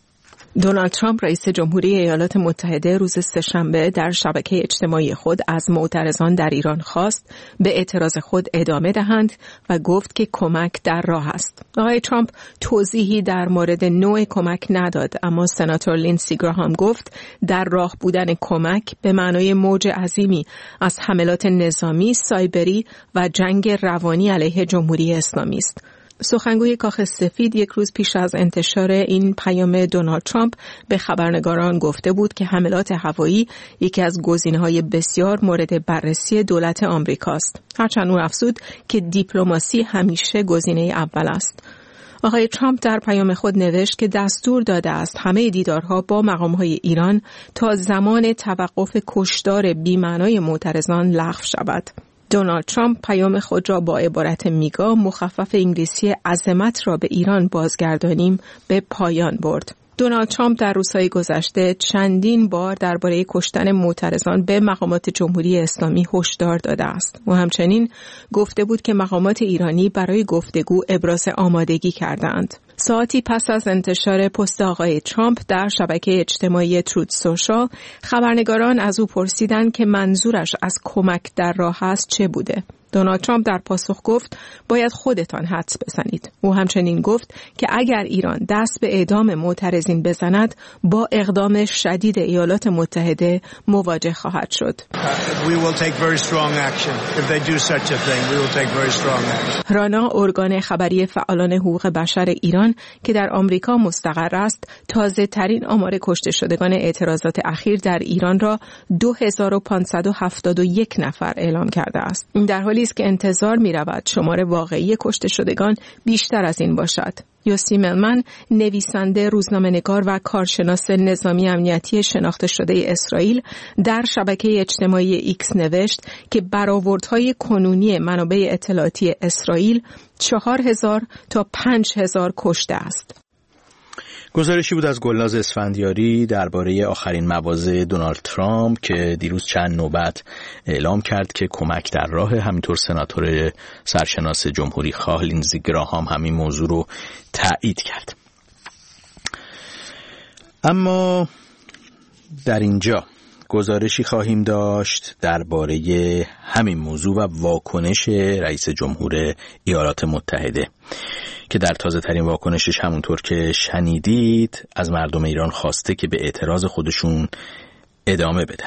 دونالد ترامپ رئیس جمهوری ایالات متحده روز سه‌شنبه در شبکه اجتماعی خود از معترضان در ایران خواست به اعتراض خود ادامه دهند و گفت که کمک در راه است. آقای ترامپ توضیحی در مورد نوع کمک نداد، اما سناتور لیندسی گراهام گفت در راه بودن کمک به معنای موج عظیمی از حملات نظامی، سایبری و جنگ روانی علیه جمهوری اسلامی است. سخنگوی کاخ سفید یک روز پیش از انتشار این پیام دونالد ترامپ به خبرنگاران گفته بود که حملات هوایی یکی از گزینه‌های بسیار مورد بررسی دولت آمریکاست. هرچند او افزود که دیپلماسی همیشه گزینه اول است. آقای ترامپ در پیام خود نوشت که دستور داده است همه دیدارها با مقام‌های ایران تا زمان توقف کشتار بی‌معنای معترضان لغو شود. دونالد ترامپ پیام خود را با عبارت میگا مخفف انگلیسی عظمت را به ایران بازگردانیم به پایان برد. دونالد ترامپ در روزهای گذشته چندین بار درباره کشتن معترضان به مقامات جمهوری اسلامی هشدار داده است. او همچنین گفته بود که مقامات ایرانی برای گفتگو ابراز آمادگی کردند. ساعتی پس از انتشار پست آقای ترامپ در شبکه اجتماعی ترود سوشال، خبرنگاران از او پرسیدند که منظورش از کمک در راه است چه بوده. دونالد ترامپ در پاسخ گفت باید خودتان حدس بزنید. او همچنین گفت که اگر ایران دست به اعدام معترضین بزند با اقدام شدید ایالات متحده مواجه خواهد شد. رانا، ارگان خبری فعالان حقوق بشر ایران که در آمریکا مستقر است، تازه ترین آمار کشته شدگان اعتراضات اخیر در ایران را 2571 نفر اعلام کرده است. این در حالی است که انتظار می رود شمار واقعی کشته شدگان بیشتر از این باشد. یوسی ملمن، نویسنده، روزنامه‌نگار و کارشناس نظامی امنیتی شناخته شده اسرائیل، در شبکه اجتماعی ایکس نوشت که برآوردهای کنونی منابع اطلاعاتی اسرائیل 4000 تا 5000 کشته است. گزارشی بود از گلناز اسفندیاری درباره آخرین مواضع دونالد ترامپ که دیروز چند نوبت اعلام کرد که کمک در راه. همینطور سناتور سرشناس جمهوری خواه لیندسی گراهام همین موضوع رو تایید کرد. اما در اینجا گزارشی خواهیم داشت درباره همین موضوع و واکنش رئیس جمهور ایالات متحده که در تازه ترین واکنشش همونطور که شنیدید از مردم ایران خواسته که به اعتراض خودشون ادامه بدن.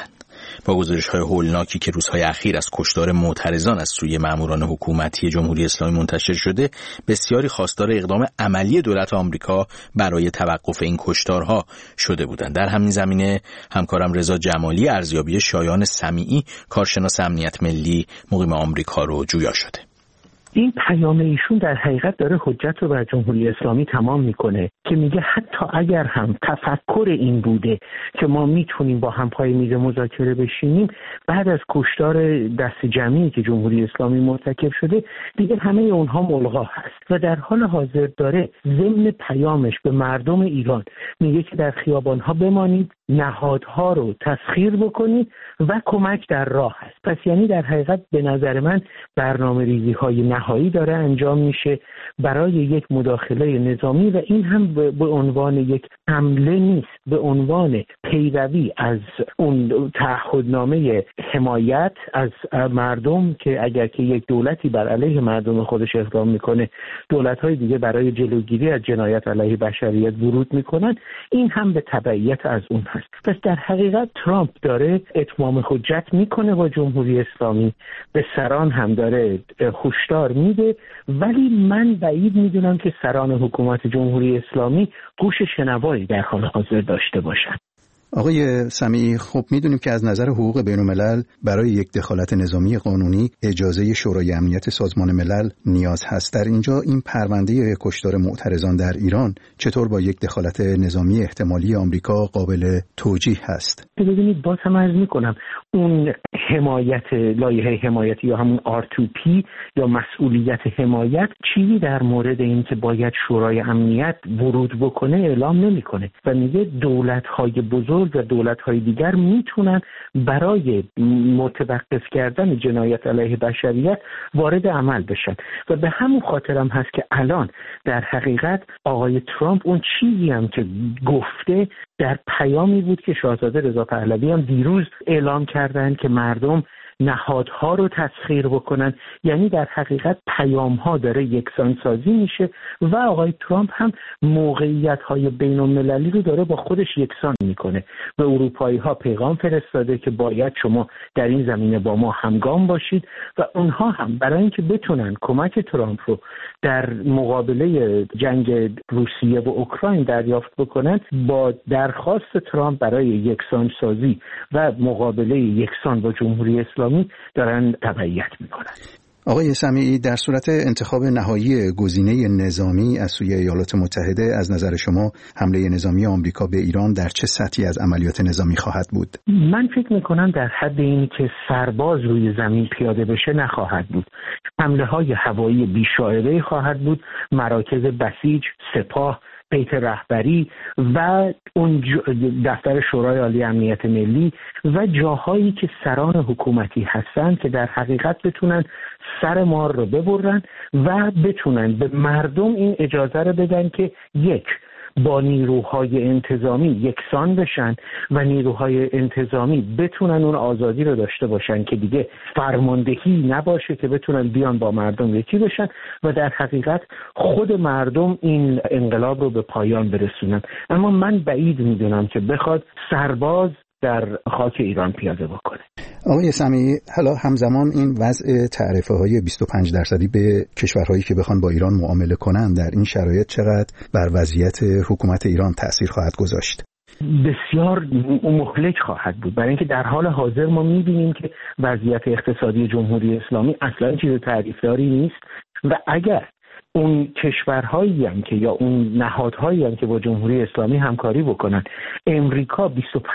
با گزارش‌های هولناکی که روزهای اخیر از کشتار معترضان از سوی ماموران حکومتی جمهوری اسلامی منتشر شده، بسیاری خواستار اقدام عملی دولت آمریکا برای توقف این کشتارها شده بودند. در همین زمینه همکارم رضا جمالی ارزیابی شایان سمیعی، کارشناس امنیت ملی مقیم آمریکا رو جویا شده. این پیام ایشون در حقیقت داره حجت رو بر جمهوری اسلامی تمام میکنه که میگه حتی اگر هم تفکر این بوده که ما میتونیم با هم پای میز مذاکره بشینیم، بعد از کشتار دست جمعی که جمهوری اسلامی مرتکب شده دیگه همه اونها ملغا هست و در حال حاضر داره ضمن پیامش به مردم ایران میگه که در خیابانها بمانید، نهادها رو تسخیر بکنید و کمک در راه هست. پس یعنی در حقیقت به نظر من برنامه‌ریزی های نهایی داره انجام میشه برای یک مداخله نظامی و این هم به عنوان یک حمله نیست، به عنوان پیروی از اون تعهدنامه حمایت از مردم که اگر که یک دولتی بر علیه مردم خودش اقدام میکنه، دولت‌های دیگه برای جلوگیری از جنایت علیه بشریت ورود میکنن، این هم به تبعیت از اون هست. پس در حقیقت ترامپ داره اتمام حجت میکنه با جمهوری اسلامی، به سران هم داره هشدار میده، ولی من بعید میدونم که سران حکومت جمهوری اسلامی گوش شنوایی در حال حاضر داشته باشن. آقای سمیعی، خب میدونیم که از نظر حقوق بین الملل برای یک دخالت نظامی قانونی اجازه شورای امنیت سازمان ملل نیاز هست. در اینجا این پرونده کشتار معترضان در ایران چطور با یک دخالت نظامی احتمالی آمریکا قابل توجیه هست؟ ببینید، باز هم عرض میکنم اون حمایت، لایحه حمایتی یا همون R2P یا مسئولیت حمایت، چیزی در مورد این که باید شورای امنیت ورود بکنه اعلام نمیکنه و میگه دولت‌های بزرگ و دولت‌های دیگر میتونن برای متوقف کردن جنایت علیه بشریت وارد عمل بشن و به همون خاطرم هست که الان در حقیقت آقای ترامپ اون چیزی هم که گفته در پیامی بود که شاهزاده رضا پهلوی هم دیروز اعلام کردن که مردم نهادها رو تسخیر بکنن، یعنی در حقیقت پیام‌ها داره یکسان سازی میشه و آقای ترامپ هم موقعیت‌های بین‌المللی رو داره با خودش یکسان میکنه. به اروپایی‌ها پیغام فرستاده که باید شما در این زمینه با ما همگام باشید و اونها هم برای اینکه بتونن کمک ترامپ رو در مقابله جنگ روسیه و اوکراین دریافت بکنن، با درخواست ترامپ برای یکسان سازی و مقابله یکسان با جمهوری اسلامی دارن تبعیت میکنن. آقای سمیعی، در صورت انتخاب نهایی گزینه نظامی از سوی ایالات متحده، از نظر شما حمله نظامی آمریکا به ایران در چه سطحی از عملیات نظامی خواهد بود؟ من فکر میکنم در حد اینی که سرباز روی زمین پیاده بشه نخواهد بود. حمله های هوایی بی‌شائبه خواهد بود، مراکز بسیج، سپاه، بیت رهبری و اون دفتر شورای عالی امنیت ملی و جاهایی که سران حکومتی هستن که در حقیقت بتونن سر مار رو ببرن و بتونن به مردم این اجازه رو بدن که یک، با نیروهای انتظامی یکسان بشن و نیروهای انتظامی بتونن اون آزادی رو داشته باشن که دیگه فرماندهی نباشه، که بتونن بیان با مردم یکی بشن و در حقیقت خود مردم این انقلاب رو به پایان برسونن. اما من بعید میدونم که بخواد سرباز در خاک ایران پیاده بکنه. آقای سمیعی، حالا همزمان این وضع تعرفه‌های 25% به کشورهایی که بخوان با ایران معامله کنن در این شرایط چقدر بر وضعیت حکومت ایران تأثیر خواهد گذاشت؟ بسیار مهلک خواهد بود، برای اینکه در حال حاضر ما می‌بینیم که وضعیت اقتصادی جمهوری اسلامی اصلاً چیز تعریفداری نیست و اگر اون کشورهایی هم که یا اون نهادهایی هم که با جمهوری اسلامی همکاری بکنن امریکا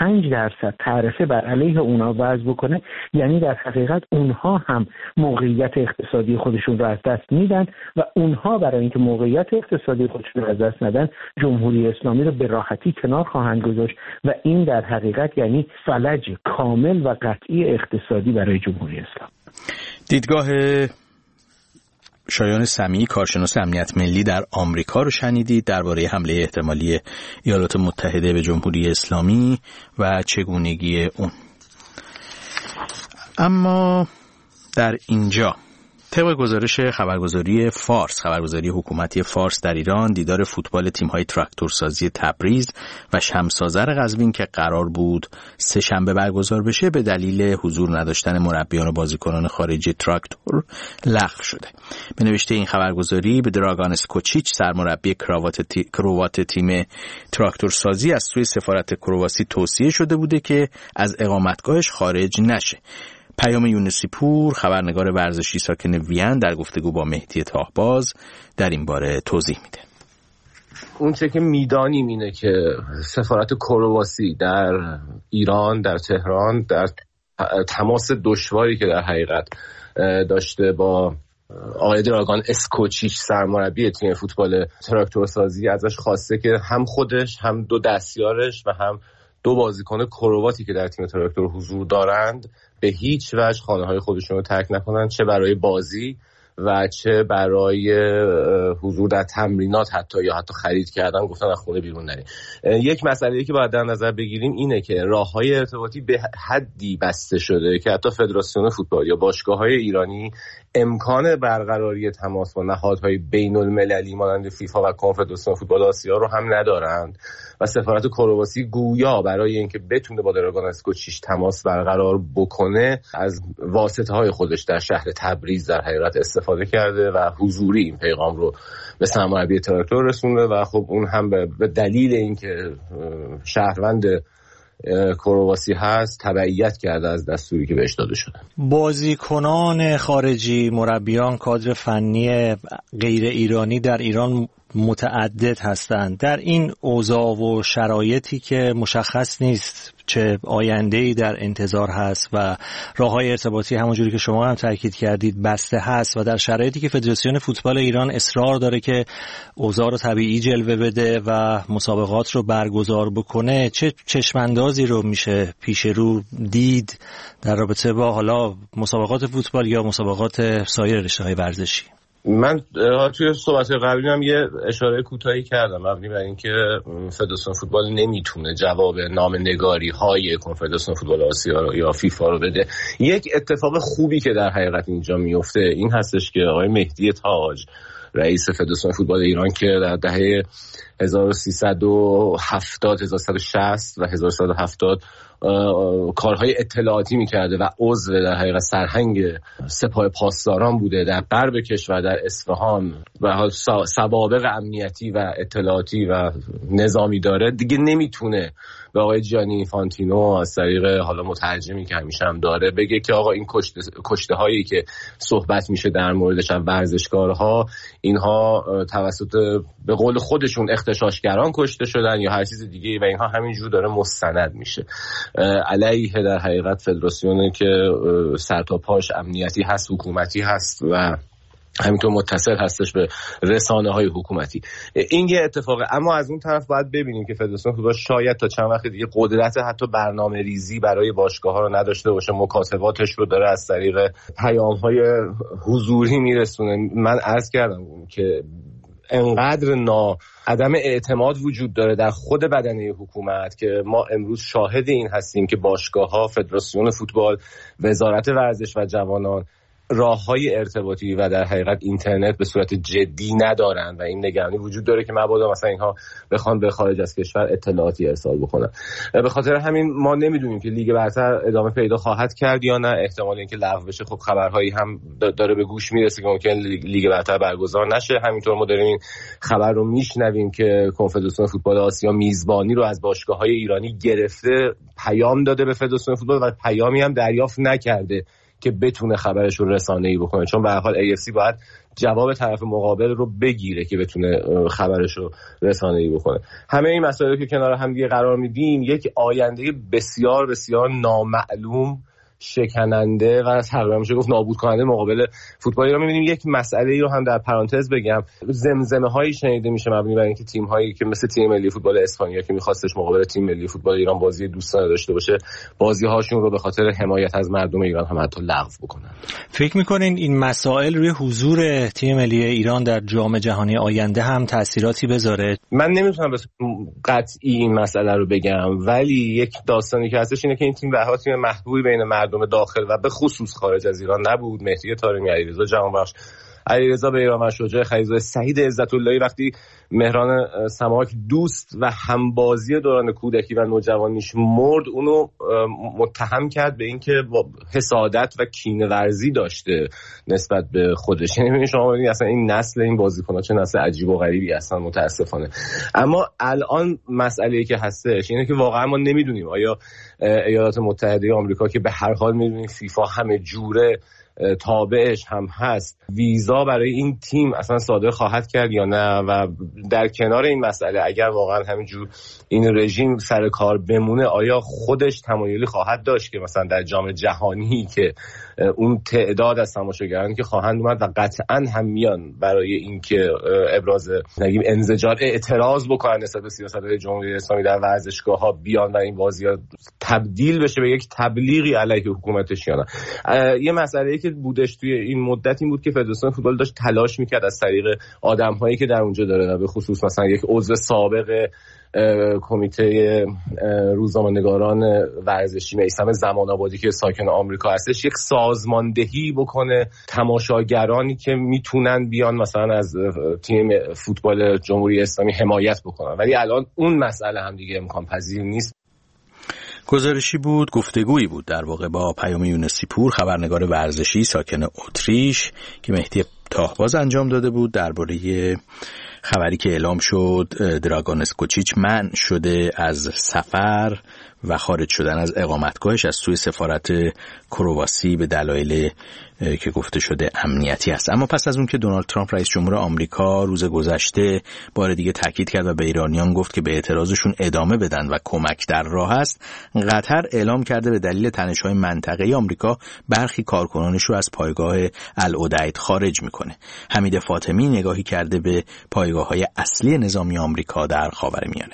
25% تعرفه بر علیه اونا وضع بکنه، یعنی در حقیقت اونها هم موقعیت اقتصادی خودشون رو از دست میدن و اونها برای اینکه موقعیت اقتصادی خودشون رو از دست ندن جمهوری اسلامی رو به راحتی کنار خواهند گذاشت و این در حقیقت یعنی فلج کامل و قطعی اقتصادی برای جمهوری اسلامی. دیدگاه شایان سمیعی، کارشناس امنیت ملی در آمریکا رو شنیدید درباره حمله احتمالی ایالات متحده به جمهوری اسلامی و چگونگی اون. اما در اینجا طبق گزارش خبرگزاری فارس، خبرگزاری حکومتی فارس در ایران، دیدار فوتبال تیم‌های تراکتورسازی تبریز و شمس‌آذر قزوین که قرار بود سه شنبه برگزار بشه به دلیل حضور نداشتن مربیان و بازیکنان خارجی تراکتور لغو شده. به نوشته این خبرگزاری به دراگان اسکوچیچ سرمربی کروات تیم تراکتورسازی از سوی سفارت کرواسی توصیه شده بوده که از اقامتگاهش خارج نشه. پیام یونسی پور، خبرنگار ورزشی ساکن وین، در گفتگو با مهدی تاهباز در این باره توضیح میده. اون چه که میدانیم اینه که سفارت کرواسی در ایران، در تهران، در تماس دشواری که در حقیقت داشته با آقای دراگان اسکوچیچ سرمربی تیم فوتبال تراکتورسازی، ازش خواسته که هم خودش، هم دو دستیارش و هم دو بازیکن کرواتی که در تیم تراکتور حضور دارند به هیچ وجه خانه‌های خودشون رو ترک نکنن، چه برای بازی و چه برای حضور در تمرینات حتی یا حتی خرید کردن. گفتن از خونه بیرون نریم. یک مسئله‌ای که باید در نظر بگیریم اینه که راه‌های ارتباطی به حدی بسته شده که حتی فدراسیون فوتبال یا باشگاه‌های ایرانی امکان برقراری تماس با نهادهای بین‌المللی مانند فیفا و کنفدراسیون فوتبال آسیا رو هم ندارند و سفارت کرواسی گویا برای اینکه بتونه با دراگان اسکوچیچ تماس برقرار بکنه از واسطه‌های خودش در شهر تبریز در حقیقت استفاده کرده و حضوری این پیغام رو به سرمربی تراکتور رسونده و خب اون هم به دلیل اینکه شهروند کرواسی هست تبعیت کرده از دستوری که بهش داده شده. بازیکنان خارجی، مربیان، کادر فنی غیر ایرانی در ایران متعدد هستند. در این اوضاع و شرایطی که مشخص نیست چه آینده‌ای در انتظار هست و راه‌های ارتباطی همونجوری که شما هم تاکید کردید بسته هست و در شرایطی که فدراسیون فوتبال ایران اصرار داره که اوضاع رو طبیعی جلوه بده و مسابقات رو برگزار بکنه، چه چشم‌اندازی رو میشه پیش رو دید در رابطه با حالا مسابقات فوتبال یا مسابقات سایر رشته‌های ورزشی؟ من توی صحبت قبلی هم یه اشاره کوتاهی کردم مبنی بر اینکه فدراسیون فوتبال نمیتونه جواب نامه‌نگاری های کنفدراسیون فوتبال آسیا یا فیفا رو بده. یک اتفاق خوبی که در حقیقت اینجا میفته این هستش که آقای مهدی تاج رئیس فدراسیون فوتبال ایران که در دهه 1370 1160 و 1170 کارهای اطلاعاتی میکرده و عضو در حقیقت سرهنگ سپاه پاسداران بوده در غرب کشور در اصفهان و حال سوابق امنیتی و اطلاعاتی و نظامی داره، دیگه نمیتونه به آقای جانی اینفانتینو از طریق حالا مترجمی که همیشه هم داره بگه که آقا این کشته هایی که صحبت میشه در موردش از ورزشکارها اینها توسط به قول خودشون اغتشاشگران کشته شدن یا هر چیز دیگه و اینها همینجور داره مستند میشه علیه در حقیقت فدراسیونی که سرتاپاش امنیتی هست، حکومتی هست و همینطور متصل هستش به رسانه‌های حکومتی. این یه اتفاقه. اما از اون طرف باید ببینیم که فدراسیون فوتبال شاید تا چند وقت دیگه قدرت حتی برنامه‌ریزی برای باشگاه‌ها رو نداشته باشه، مکاتباتش رو داره از طریق پیام‌های حضوری میرسونه. من عرض کردم که انقدر عدم اعتماد وجود داره در خود بدنه حکومت که ما امروز شاهد این هستیم که باشگاه‌ها، فدراسیون فوتبال، وزارت ورزش و جوانان راه‌های ارتباطی و در حقیقت اینترنت به صورت جدی ندارن و این نگرانی وجود داره که مبادا مثلا اینها بخوان به خارج از کشور اطلاعاتی ارسال بکنن. به خاطر همین ما نمیدونیم که لیگ برتر ادامه پیدا خواهد کرد یا نه. احتمال اینکه لغو بشه خب خبرهایی هم داره به گوش میرسه که ممکن لیگ برتر برگزار نشه. همینطور ما داریم این خبر رو میشنویم که کنفدراسیون فوتبال آسیا میزبانی رو از باشگاه‌های ایرانی گرفته، پیام داده به فدراسیون فوتبال و پیامی هم دریافت نکرده که بتونه خبرش رو رسانه‌ای بکنه، چون به هر حال AFC باید جواب طرف مقابل رو بگیره که بتونه خبرش رو رسانه‌ای بکنه. همه این مسائلی که کنار هم دیگه قرار میدیم یک آینده بسیار بسیار نامعلوم، شکننده و تقریبا میشه گفت نابود کننده مقابل فوتبال ایران می‌بینیم. یک مسئله رو هم در پرانتز بگم، زمزمه‌هایی شنیده میشه مبنی بر اینکه تیم‌هایی که مثل تیم ملی فوتبال اسپانیا که می‌خواستش مقابل تیم ملی فوتبال ایران بازی دوستانه داشته باشه، بازی‌هاشون رو به خاطر حمایت از مردم ایران هم حتی لغو بکنن. فکر می‌کنین این مسائل روی حضور تیم ملی ایران در جام جهانی آینده هم تأثیراتی بذاره؟ من نمی‌تونم به قطعی این مسئله رو بگم، ولی یک داستانی که هستش اینه که این تیم به حال تیم محبوبی بین مردم داخل و به خصوص خارج از ایران نبود. مهدی طارمی، علیرضا جهانبخش، علیرضا بیرانوند شجاع خلیزاده، سعید عزت‌اللهی، وقتی مهران سماک دوست و همبازی دوران کودکی و نوجوانیش مرد، اونو متهم کرد به اینکه حسادت و کینه‌ورزی داشته نسبت به خودش. یعنی شما ببینید اصلا این نسل این بازیکن‌ها چه نسل عجیب و غریبی هستن متاسفانه. اما الان مسئله‌ای که هستش اینه که واقعا ما نمیدونیم آیا ایالات متحده آمریکا که به هر حال میدونیم فیفا همه جوره تابعش هم هست، ویزا برای این تیم اصلا صادر خواهد کرد یا نه؟ و در کنار این مسئله اگر واقعا همینجور این رژیم سر کار بمونه، آیا خودش تمایلی خواهد داشت که مثلا در جام جهانی که اون تعداد از تماشاگرانی که خواهند اومد و قطعا هم میان برای اینکه ابراز نگیم انزجار اعتراض بکنن نسبت به سیاست جمهوری اسلامی در ورزشگاه‌ها بیان و این بازی‌ها تبدیل بشه به یک تبلیغی علیه حکومتش یا نه؟ یه مسئله‌ای که بودش توی این مدت این بود که فدراسیون فوتبال داشت تلاش میکرد از طریق آدم‌هایی که در اونجا داره، به خصوص مثلا یک عضو سابق کمیته روزنامه‌نگاران ورزشی میثم زمان‌آبادی که ساکن آمریکا هستش، یک سازماندهی بکنه تماشاگرانی که میتونن بیان مثلا از تیم فوتبال جمهوری اسلامی حمایت بکنن، ولی الان اون مسئله هم دیگه امکان پذیر نیست. گزارشی بود، گفتگویی بود در واقع با پیامی یونسی پور، خبرنگار ورزشی ساکن اتریش، که مهدی تاهباز انجام داده بود درباره خبری که اعلام شد دراگان اسکوچیچ منع شده از سفر و خارج شدن از اقامتگاهش از سوی سفارت کرواسی به دلایل که گفته شده امنیتی است. اما پس از اون که دونالد ترامپ رئیس جمهور آمریکا روز گذشته بار دیگه تاکید کرد و به ایرانیان گفت که به اعتراضشون ادامه بدن و کمک در راه است، قطر اعلام کرده به دلیل تنش‌های منطقه‌ای آمریکا برخی کارکنانش رو از پایگاه العدید خارج میکنه. حمید فاطمی نگاهی کرده به پایگاه‌های اصلی نظامی آمریکا در خاورمیانه.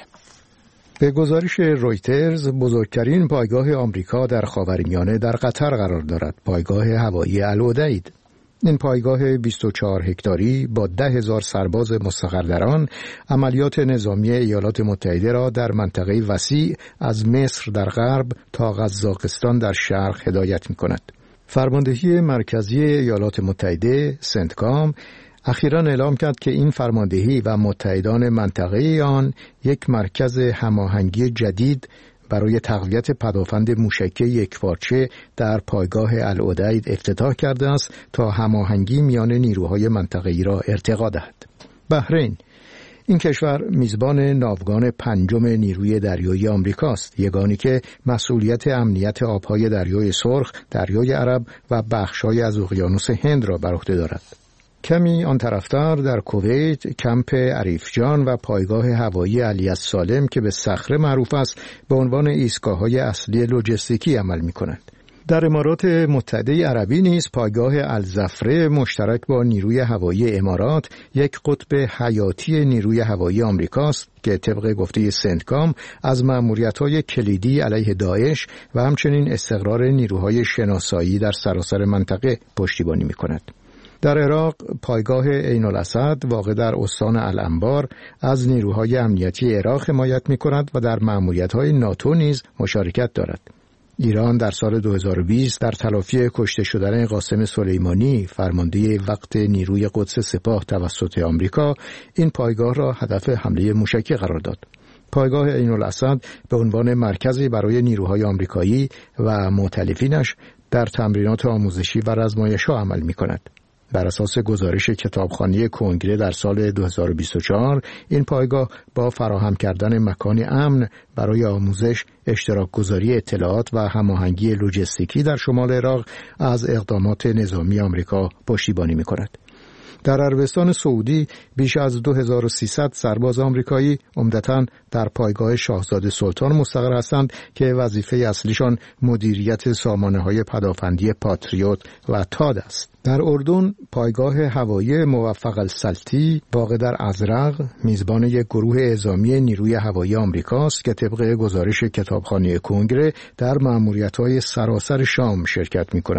به گزارش رویترز، بزرگترین پایگاه آمریکا در خاورمیانه در قطر قرار دارد، پایگاه هوایی العدید. این پایگاه 24 هکتاری با 10,000 سرباز مستقر در آن عملیات نظامی ایالات متحده را در منطقه وسیع از مصر در غرب تا قزاقستان در شرق هدایت می‌کند. فرماندهی مرکزی ایالات متحده سنتکام اخیراً اعلام کرد که این فرماندهی و متحدان منطقه آن یک مرکز هماهنگی جدید برای تقویت پدافند موشکی یکپارچه در پایگاه العدید افتتاح کرده است تا هماهنگی میان نیروهای منطقه‌ای را ارتقا دهد. بحرین، این کشور میزبان ناوگان 5 نیروی دریایی آمریکاست، یگانی که مسئولیت امنیت آبهای دریای سرخ، دریای عرب و بخش‌های از اقیانوس هند را بر عهده دارد. کمی آن طرفتر در کویت، کمپ عریفجان و پایگاه هوایی علی السالم که به صخره معروف است به عنوان ایستگاه‌های اصلی لوجستیکی عمل می‌کند. در امارات متحده عربی نیز پایگاه الزفره مشترک با نیروی هوایی امارات یک قطب حیاتی نیروی هوایی آمریکاست که طبق گفته سنتکام از مأموریت‌های کلیدی علیه داعش و همچنین استقرار نیروهای شناسایی در سراسر منطقه پشتیبانی می‌کند. در عراق، پایگاه عین الاسد واقع در استان الانبار از نیروهای امنیتی عراق حمایت می‌کند و در مأموریت‌های ناتو نیز مشارکت دارد. ایران در سال 2020 در تلافی کشته شدن قاسم سلیمانی، فرمانده وقت نیروی قدس سپاه توسط آمریکا، این پایگاه را هدف حمله موشکی قرار داد. پایگاه عین الاسد به عنوان مرکزی برای نیروهای آمریکایی و مؤتلفینش در تمرینات آموزشی و رزمایش‌ها عمل می‌کند. بر اساس گزارش کتابخانه کنگره در سال 2024 این پایگاه با فراهم کردن مکان امن برای آموزش، اشتراک گذاری اطلاعات و هماهنگی لوجستیکی در شمال عراق از اقدامات نظامی آمریکا پشتیبانی می‌کند. در عربستان سعودی بیش از 2300 سرباز آمریکایی عمدتاً در پایگاه شاهزاده سلطان مستقر هستند که وظیفه اصلیشان مدیریت سامانه‌های پدافندی پاتریوت و تاد است. در اردن، پایگاه هوایی موفق السلطی واقع در ازرق میزبان یک گروه اعزامی نیروی هوایی آمریکاست که طبق گزارش کتابخانه کنگره در مأموریت‌های سراسر شام شرکت می‌کند.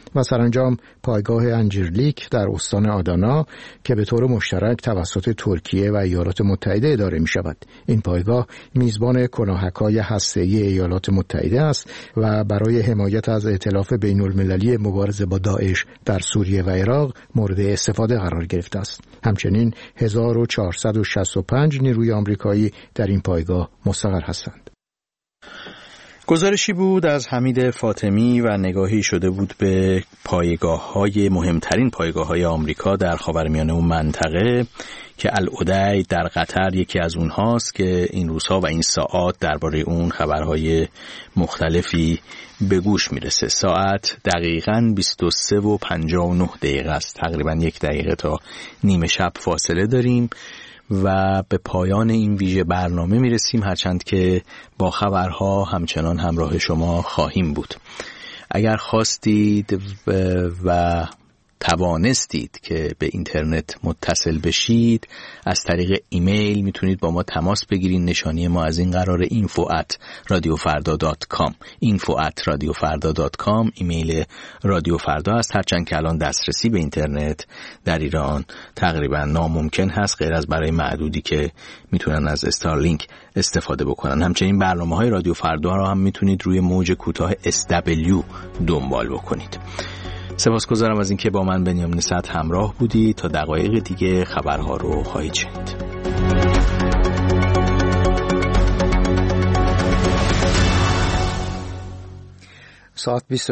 و سرانجام پایگاه انجیرلیک در استان آدانا که به طور مشترک توسط ترکیه و ایالات متحده اداره می شود. این پایگاه میزبان کلاهک‌های هسته‌ای ایالات متحده است و برای حمایت از ائتلاف بین‌المللی مبارزه با داعش در سوریه و عراق مورد استفاده قرار گرفته است. همچنین 1465 نیروی آمریکایی در این پایگاه مستقر هستند. گزارشی بود از حمید فاطمی و نگاهی شده بود به مهمترین پایگاه‌های آمریکا در خاورمیانه و منطقه که العدی در قطر یکی از اونهاست که این روزها و این ساعات درباره اون خبرهای مختلفی به گوش میرسه. ساعت دقیقاً 23:59 است. تقریباً 1 دقیقه تا نیمه شب فاصله داریم و به پایان این ویژه برنامه میرسیم، هرچند که با خبرها همچنان همراه شما خواهیم بود. اگر خواستید و توانستید که به اینترنت متصل بشید، از طریق ایمیل میتونید با ما تماس بگیرید. نشانی ما از این قرار info@radiofarda.com info@radiofarda.com ایمیل رادیو فردا است. هرچند که الان دسترسی به اینترنت در ایران تقریبا ناممکن هست، غیر از برای معدودی که میتونن از استارلینک استفاده بکنن. همچنین برنامه‌های رادیو فردا را هم میتونید روی موج کوتاه SW دنبال بکنید. سپاسگزارم از اینکه با من بنیامین صدر همراه بودی. تا دقایق دیگه خبرها رو خواهید شنید. ساعت 20